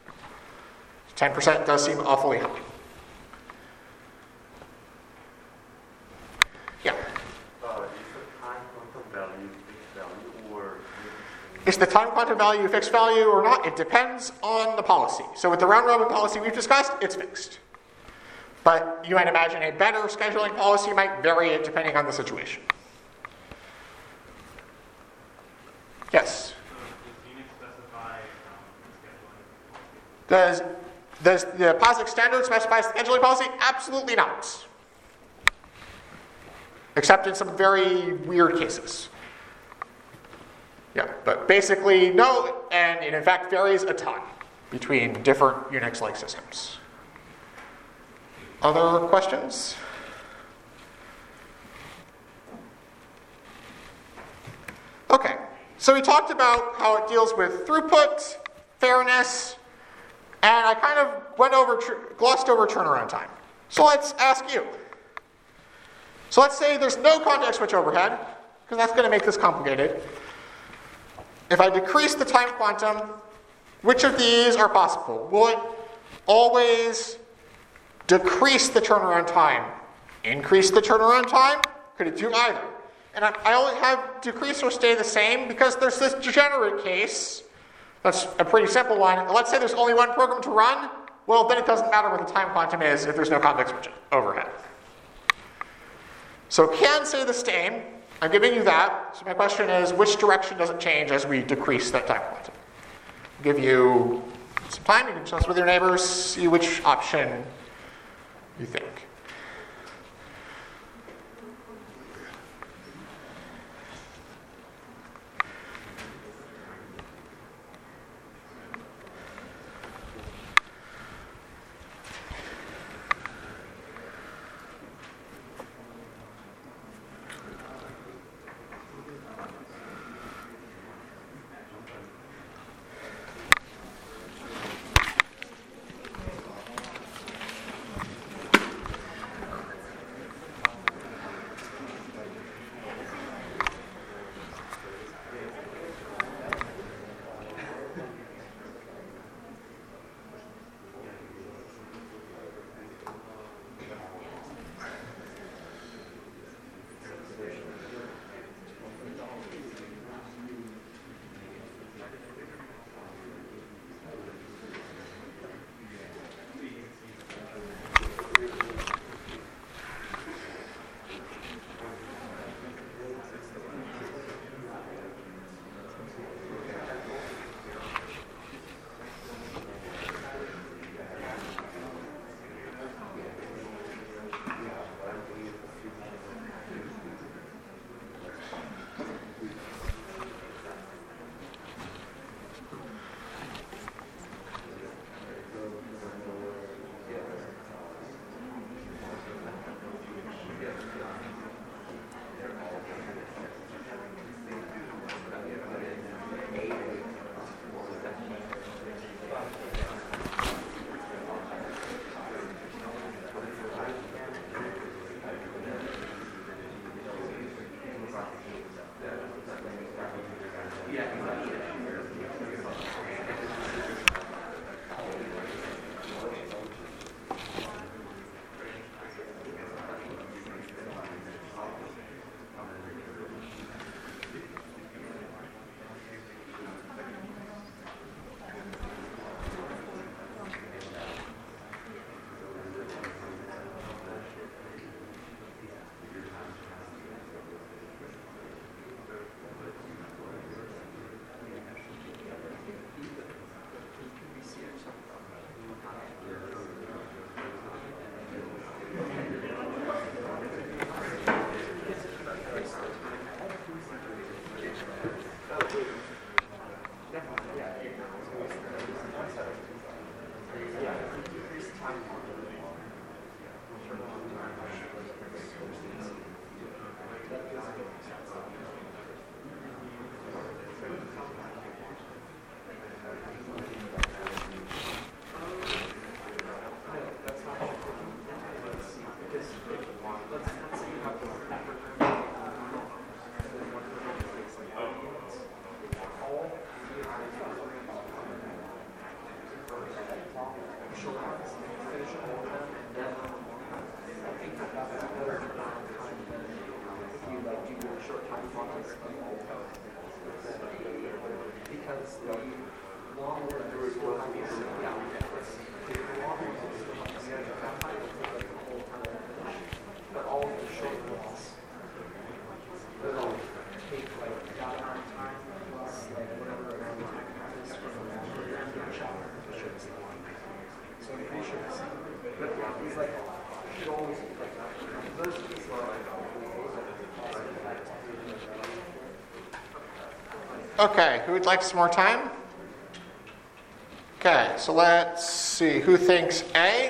10% does seem awfully high. Yeah? Is the time quantum value fixed value or... Is the time quantum value a fixed value or not? It depends on the policy. So with the round robin policy we've discussed, it's fixed. But you might imagine a better scheduling policy might vary it depending on the situation. Yes? Does the POSIX standard specify scheduling policy? Absolutely not. Except in some very weird cases. Yeah, but basically no, and it in fact varies a ton between different Unix-like systems. Other questions? Okay, so we talked about how it deals with throughput, fairness, and I kind of glossed over turnaround time. So let's ask you. So let's say there's no context switch overhead, because that's going to make this complicated. If I decrease the time quantum, which of these are possible? Will it always decrease the turnaround time? Increase the turnaround time? Could it do either? And I only have decrease or stay the same because there's this degenerate case. That's a pretty simple one. Let's say there's only one program to run. Well, then it doesn't matter what the time quantum is if there's no context switch overhead. So can stay the same. I'm giving you that. So my question is, which direction does it change as we decrease that time quantum? I'll give you some time. You can discuss with your neighbors, see which option you think. Okay, who would like some more time? Okay, so let's see. Who thinks A?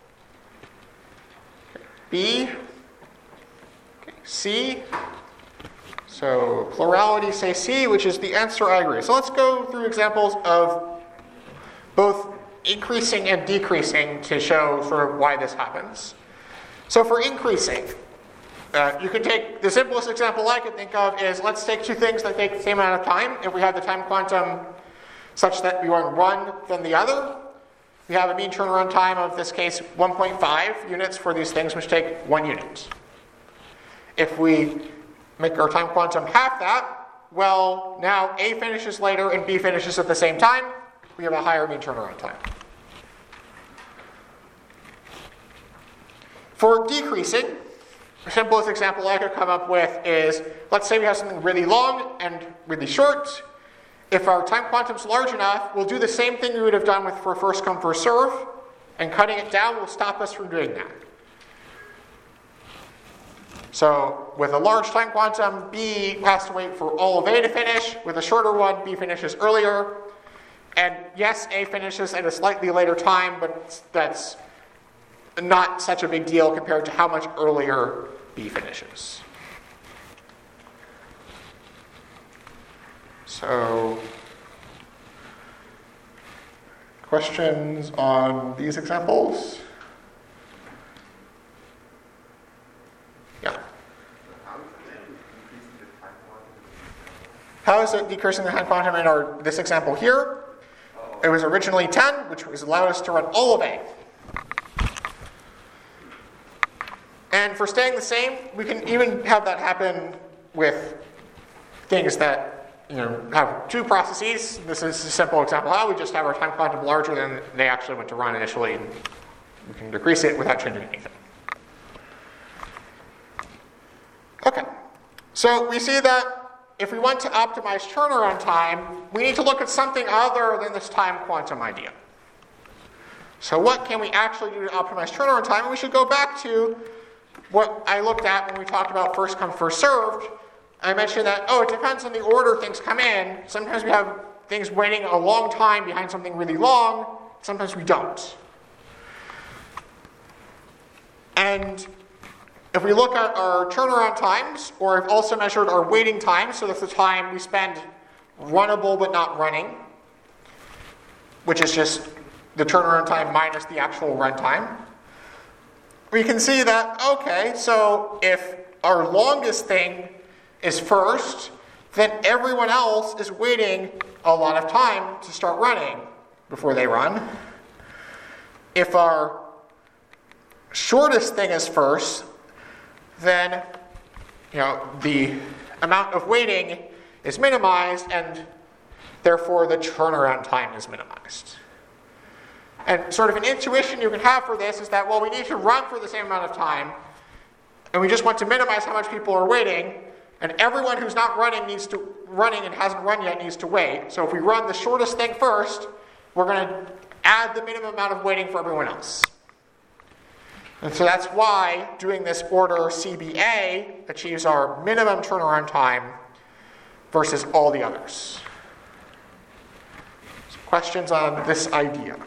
B? Okay, C? So plurality say C, which is the answer I agree. So let's go through examples of both increasing and decreasing to show sort of why this happens. So for increasing, You can take the simplest example I can think of is let's take two things that take the same amount of time. If we have the time quantum such that we run one, then the other, we have a mean turnaround time of, this case, 1.5 units for these things which take 1 unit. If we make our time quantum half that, well, now A finishes later and B finishes at the same time. We have a higher mean turnaround time. For decreasing, the simplest example I could come up with is, let's say we have something really long and really short. If our time quantum's large enough, we'll do the same thing we would have done with for first come, first serve, and cutting it down will stop us from doing that. So with a large time quantum, B has to wait for all of A to finish. With a shorter one, B finishes earlier. And yes, A finishes at a slightly later time, but that's not such a big deal compared to how much earlier B finishes. So, questions on these examples? Yeah. How is it decreasing the time quantum in this example here? It was originally 10, which was allowed us to run all of A. And for staying the same, we can even have that happen with things that have two processes. This is a simple example how we just have our time quantum larger than they actually went to run initially, and we can decrease it without changing anything. Okay, so we see that if we want to optimize turnaround time, we need to look at something other than this time quantum idea. So what can we actually do to optimize turnaround time? And we should go back to what I looked at when we talked about first come, first served. I mentioned that, it depends on the order things come in. Sometimes we have things waiting a long time behind something really long. Sometimes we don't. And if we look at our turnaround times, or I've also measured our waiting time, so that's the time we spend runnable but not running, which is just the turnaround time minus the actual runtime. We can see that, so if our longest thing is first, then everyone else is waiting a lot of time to start running before they run. If our shortest thing is first, then the amount of waiting is minimized, and therefore the turnaround time is minimized. And sort of an intuition you can have for this is that, we need to run for the same amount of time, and we just want to minimize how much people are waiting, and everyone who's not running and hasn't run yet needs to wait. So if we run the shortest thing first, we're going to add the minimum amount of waiting for everyone else. And so that's why doing this order CBA achieves our minimum turnaround time versus all the others. So questions on this idea?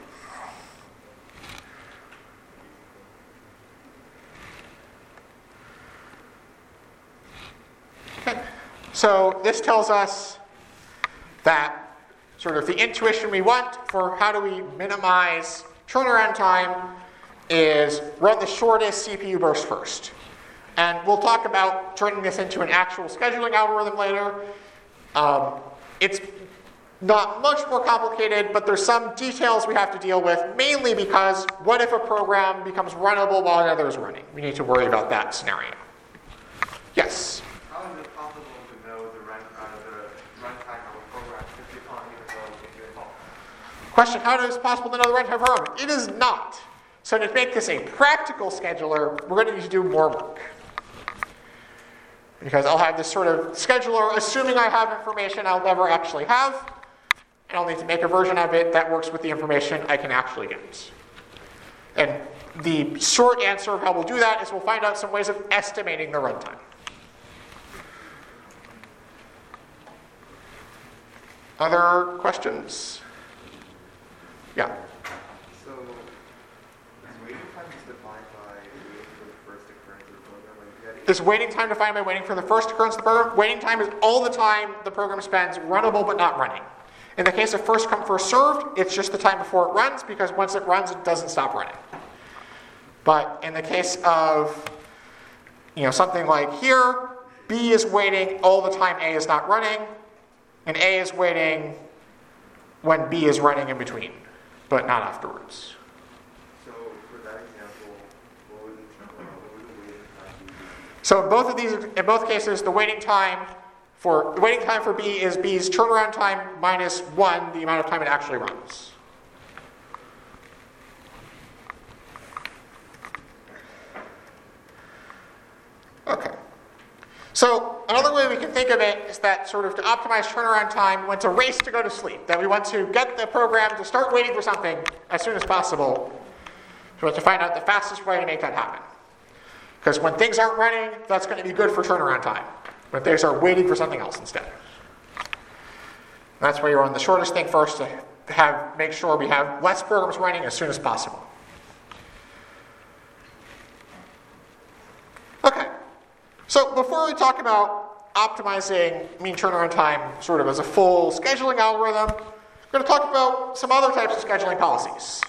Okay. So this tells us that sort of the intuition we want for how do we minimize turnaround time is run the shortest CPU burst first. And we'll talk about turning this into an actual scheduling algorithm later. It's not much more complicated, but there's some details we have to deal with, mainly because what if a program becomes runnable while another is running? We need to worry about that scenario. Yes? How is it possible to know the runtime of a program if you can't even know if you're call? Question, how is it possible to know the runtime of a program? It is not. So to make this a practical scheduler, we're going to need to do more work. Because I'll have this sort of scheduler, assuming I have information I'll never actually have, and I'll need to make a version of it that works with the information I can actually get. And the short answer of how we'll do that is we'll find out some ways of estimating the runtime. Other questions? Yeah. So, is waiting time just defined by waiting for the first occurrence of the program? Is waiting time defined by waiting for the first occurrence of the program? Waiting time is all the time the program spends runnable but not running. In the case of first come, first served, it's just the time before it runs, because once it runs, it doesn't stop running. But in the case of something like here, B is waiting all the time A is not running, and A is waiting when B is running in between, but not afterwards. So for that example, what would the waiting time be? So in both cases, the waiting time for B is B's turnaround time minus 1, the amount of time it actually runs. Okay. So another way we can think of it is that sort of to optimize turnaround time, we want to race to go to sleep, that we want to get the program to start waiting for something as soon as possible. So we want to find out the fastest way to make that happen. Because when things aren't running, that's going to be good for turnaround time. When things are waiting for something else instead. That's why you run the shortest thing first to make sure we have less programs running as soon as possible. Okay. So before we talk about optimizing mean turnaround time sort of as a full scheduling algorithm, we're going to talk about some other types of scheduling policies.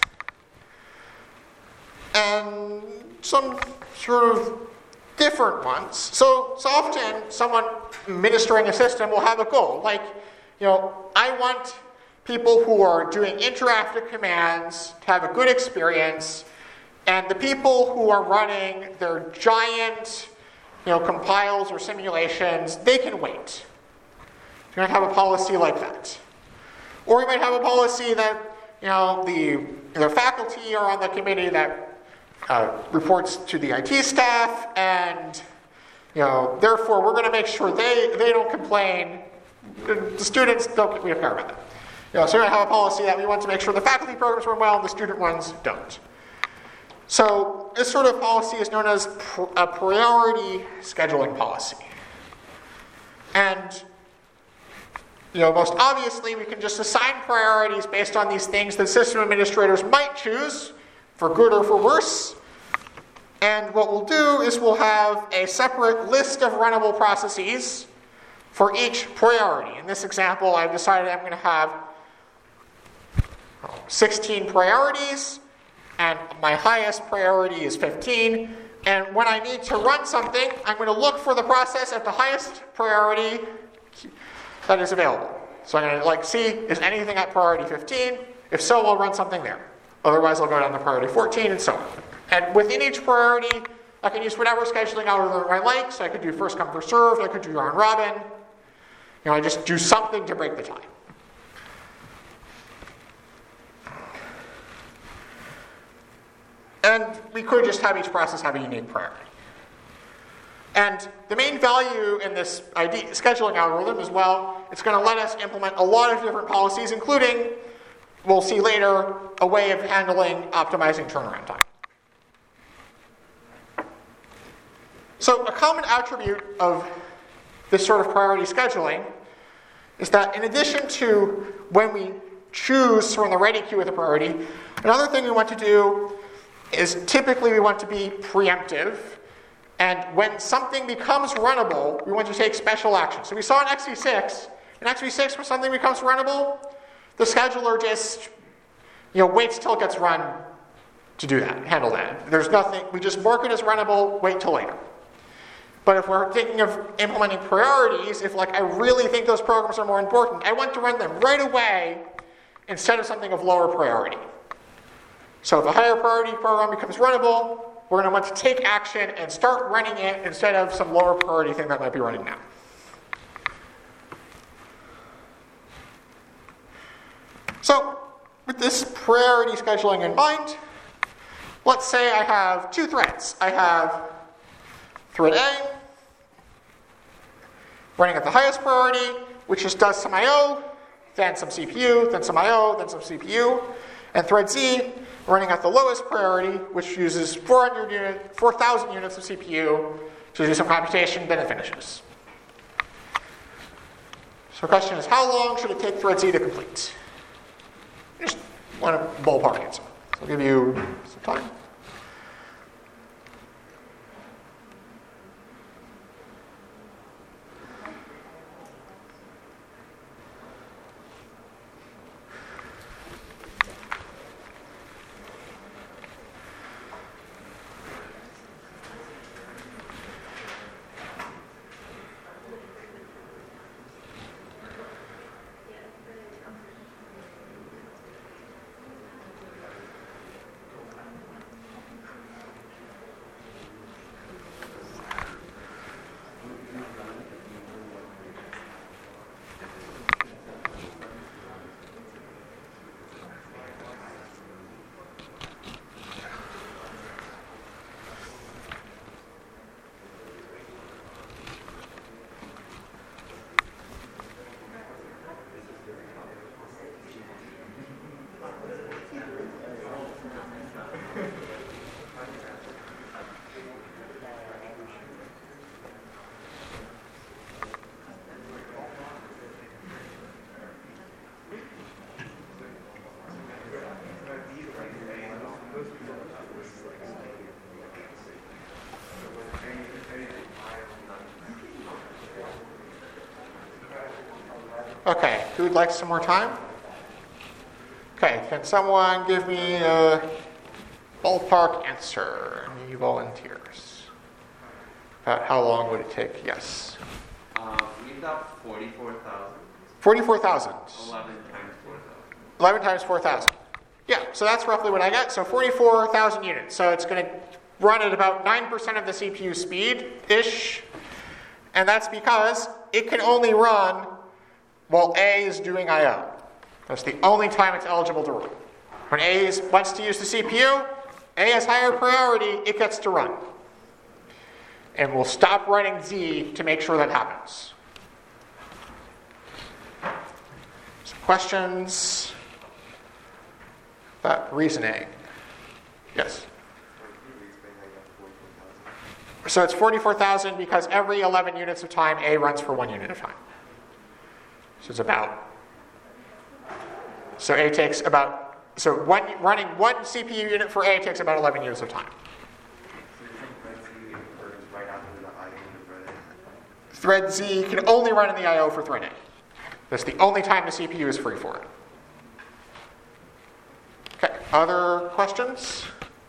And some sort of different ones. So often someone administering a system will have a goal. Like, I want people who are doing interactive commands to have a good experience, and the people who are running their giant compiles or simulations, they can wait. You might have a policy like that. Or you might have a policy that, the faculty are on the committee that reports to the IT staff, and, therefore we're going to make sure they don't complain. The students don't, we don't care about them. So we might have a policy that we want to make sure the faculty programs run well and the student ones don't. So this sort of policy is known as a priority scheduling policy. And most obviously we can just assign priorities based on these things that system administrators might choose, for good or for worse. And what we'll do is we'll have a separate list of runnable processes for each priority. In this example, I've decided I'm going to have 16 priorities, and my highest priority is 15. And when I need to run something, I'm going to look for the process at the highest priority that is available. So I'm going to see, is anything at priority 15? If so, I'll run something there. Otherwise, I'll go down to priority 14 and so on. And within each priority, I can use whatever scheduling algorithm I like. So I could do first come, first served. I could do round robin. I just do something to break the time. And we could just have each process have a unique priority. And the main value in this scheduling algorithm is, it's going to let us implement a lot of different policies, including, we'll see later, a way of handling optimizing turnaround time. So a common attribute of this sort of priority scheduling is that in addition to when we choose to run the ready queue with a priority, another thing we want to do is typically we want to be preemptive. And when something becomes runnable, we want to take special action. So we saw in XV6, when something becomes runnable, the scheduler just waits till it gets run to do that, handle that. There's nothing, we just mark it as runnable, wait till later. But if we're thinking of implementing priorities, if I really think those programs are more important, I want to run them right away instead of something of lower priority. So if a higher priority program becomes runnable, we're going to want to take action and start running it instead of some lower priority thing that might be running now. So with this priority scheduling in mind, let's say I have two threads. I have thread A running at the highest priority, which just does some I/O, then some CPU, then some I/O, then some CPU. And thread Z running at the lowest priority, which uses 4,000 units of CPU to do some computation, then it finishes. So the question is, how long should it take thread Z to complete? Just want a ballpark answer. So I'll give you some time. Okay, who'd like some more time? Okay, can someone give me a ballpark answer? Any volunteers? About how long would it take? Yes. Read out 44,000. 44,000. 11 times 4,000. 11 times 4,000. Yeah, so that's roughly what I got. So 44,000 units. So it's going to run at about 9% of the CPU speed-ish. And that's because it can only run while A is doing I.O. That's the only time it's eligible to run. When A wants to use the CPU, A has higher priority, it gets to run. And we'll stop running Z to make sure that happens. Some questions about reasoning? Yes? So it's 44,000 because every 11 units of time, A runs for 1 unit of time. So it's about... So A takes about... So running one CPU unit for A takes about 11 units of time. So you think Red Z occurs right after the I.O. to Thread A? Thread Z can only run in the I.O. for thread A. That's the only time the CPU is free for it. Okay, other questions?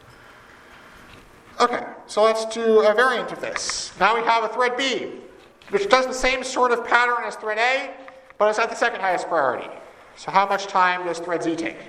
Okay, so let's do a variant of this. Now we have a thread B, which does the same sort of pattern as thread A, but it's at the second highest priority. So how much time does thread Z take?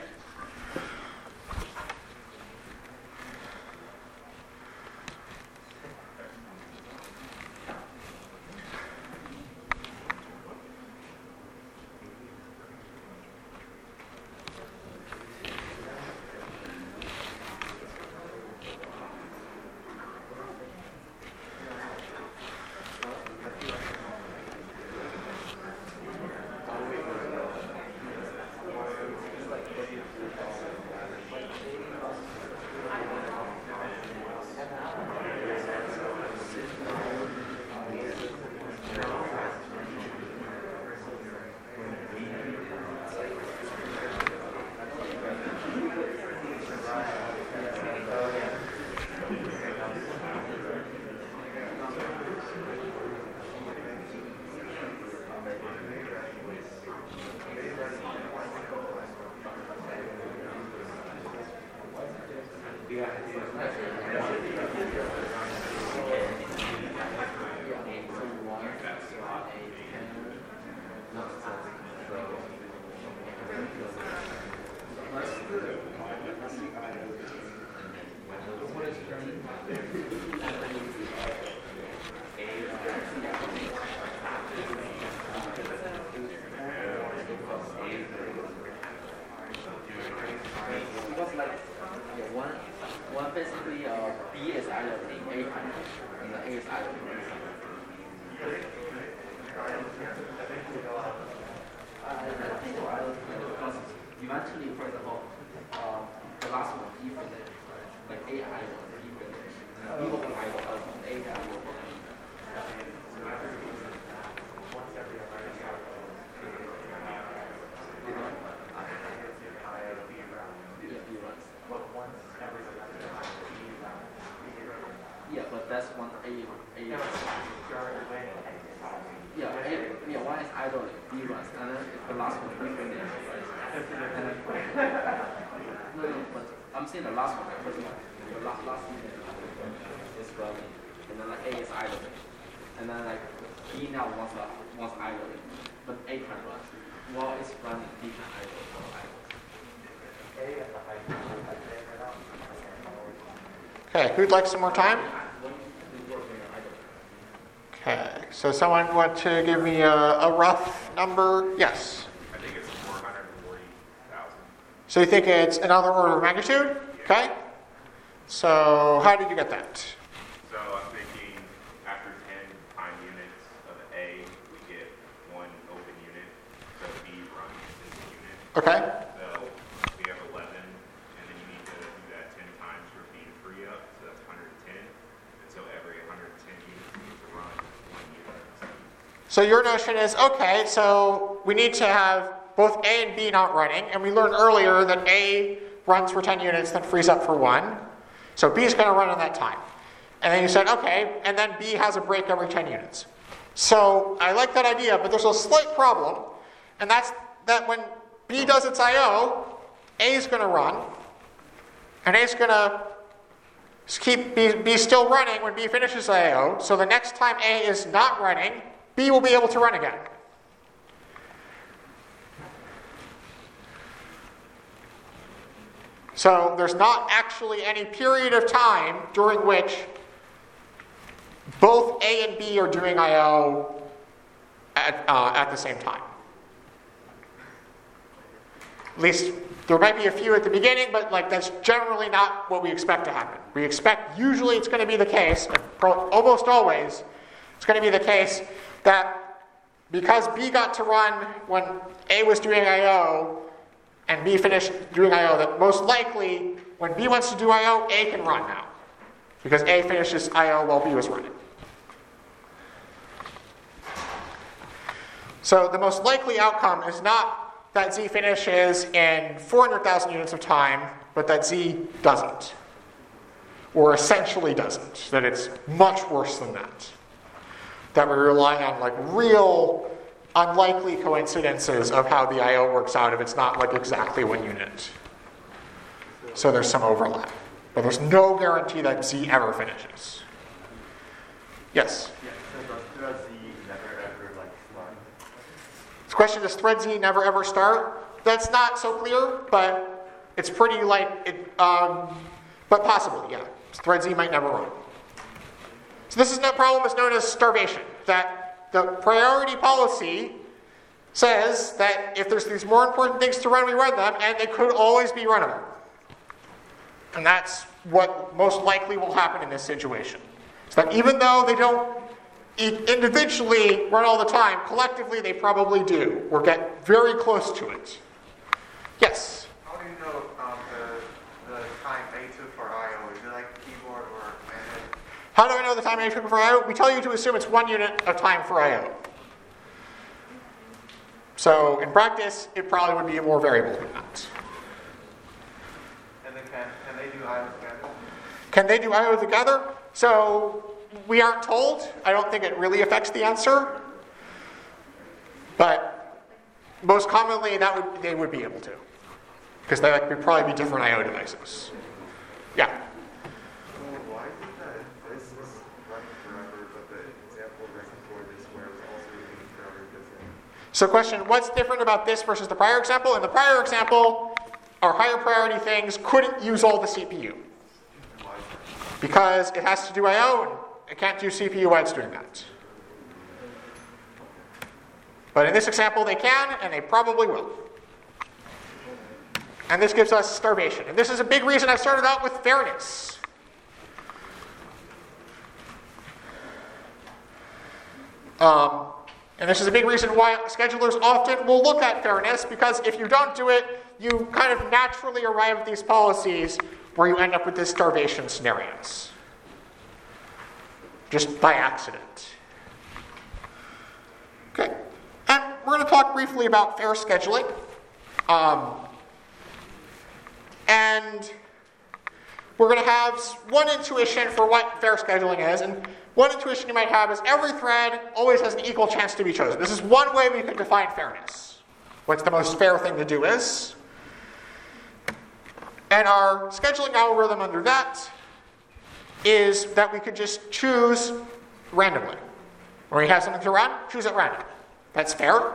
Okay, who'd like some more time? Okay, so someone want to give me a rough number? Yes. I think it's 440,000. So you think it's another order of magnitude? Okay. So how did you get that? So I'm thinking after 10 time units of A, we get 1 open unit. So B runs this unit. Okay. So we have 11, and then you need to do that 10 times for B to free up. So that's 110. And so every 110 units needs to run 1 unit. So your notion is, okay, so we need to have both A and B not running, and we learned earlier that A runs for 10 units, then frees up for 1. So B is going to run in that time. And then you said, okay, and then B has a break every 10 units. So I like that idea, but there's a slight problem, and that's that when B does its I/O, A is going to run, and A is going to keep B still running when B finishes I/O. So the next time A is not running, B will be able to run again. So there's not actually any period of time during which both A and B are doing I/O at the same time. At least there might be a few at the beginning, but that's generally not what we expect to happen. We expect usually it's going to be the case, almost always, it's going to be the case that because B got to run when A was doing I/O and B finished doing I/O, that most likely when B wants to do I/O, A can run now. Because A finishes I/O while B was running. So the most likely outcome is not that Z finishes in 400,000 units of time, but that Z doesn't. Or essentially doesn't. That it's much worse than that. That we're relying on real unlikely coincidences of how the I/O works out if it's not exactly 1 unit. So there's some overlap. But there's no guarantee that Z ever finishes. Yes? Yeah, so does thread Z never ever start? The question is, thread Z never ever start? That's not so clear, but it's pretty but possibly, yeah. Thread Z might never run. So this is that problem is known as starvation. That the priority policy says that if there's these more important things to run, we run them, and they could always be runnable. And that's what most likely will happen in this situation. So that even though they don't individually run all the time, collectively they probably do, or get very close to it. Yes? How do you know the time A took for I/O? Is it keyboard or minute? How do I know the time A took for I/O? We tell you to assume it's 1 unit of time for I/O. So in practice, it probably would be more variable than that. And then can they do I/O together? Can they do I/O together? So we aren't told. I don't think it really affects the answer. But most commonly, they would be able to. Because they would probably be different I/O devices. Yeah? So why is it that this is running forever, but the example right before this where it's also running forever doesn't? So question, what's different about this versus the prior example? In the prior example, our higher priority things couldn't use all the CPU. Why is that? Because it has to do I/O, and it can't do CPU while it's doing that. But in this example, they can, and they probably will. And this gives us starvation. And this is a big reason I started out with fairness. And this is a big reason why schedulers often will look at fairness, because if you don't do it, you kind of naturally arrive at these policies where you end up with these starvation scenarios. Just by accident. Okay. And we're going to talk briefly about fair scheduling. And we're going to have one intuition for what fair scheduling is. And one intuition you might have is every thread always has an equal chance to be chosen. This is one way we could define fairness. What's the most fair thing to do is. And our scheduling algorithm under that is that we could just choose randomly. When we have something to run, choose at random. That's fair.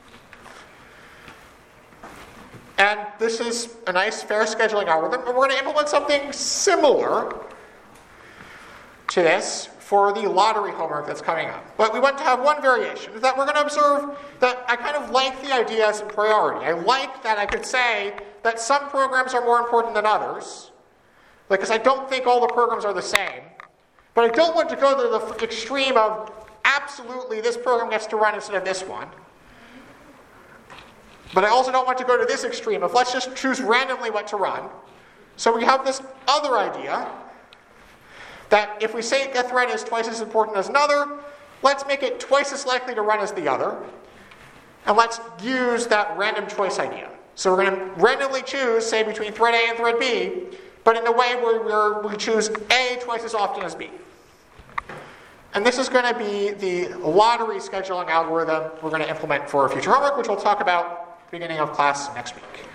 And this is a nice fair scheduling algorithm. And we're going to implement something similar to this for the lottery homework that's coming up. But we want to have one variation, is that we're going to observe that I kind of like the idea as a priority. I like that I could say that some programs are more important than others, because I don't think all the programs are the same. But I don't want to go to the extreme of absolutely this program gets to run instead of this one. But I also don't want to go to this extreme of let's just choose randomly what to run. So we have this other idea that if we say a thread is twice as important as another, let's make it twice as likely to run as the other. And let's use that random choice idea. So we're going to randomly choose, say, between thread A and thread B, but in a way where we choose A twice as often as B. And this is going to be the lottery scheduling algorithm we're going to implement for future homework, which we'll talk about beginning of class next week.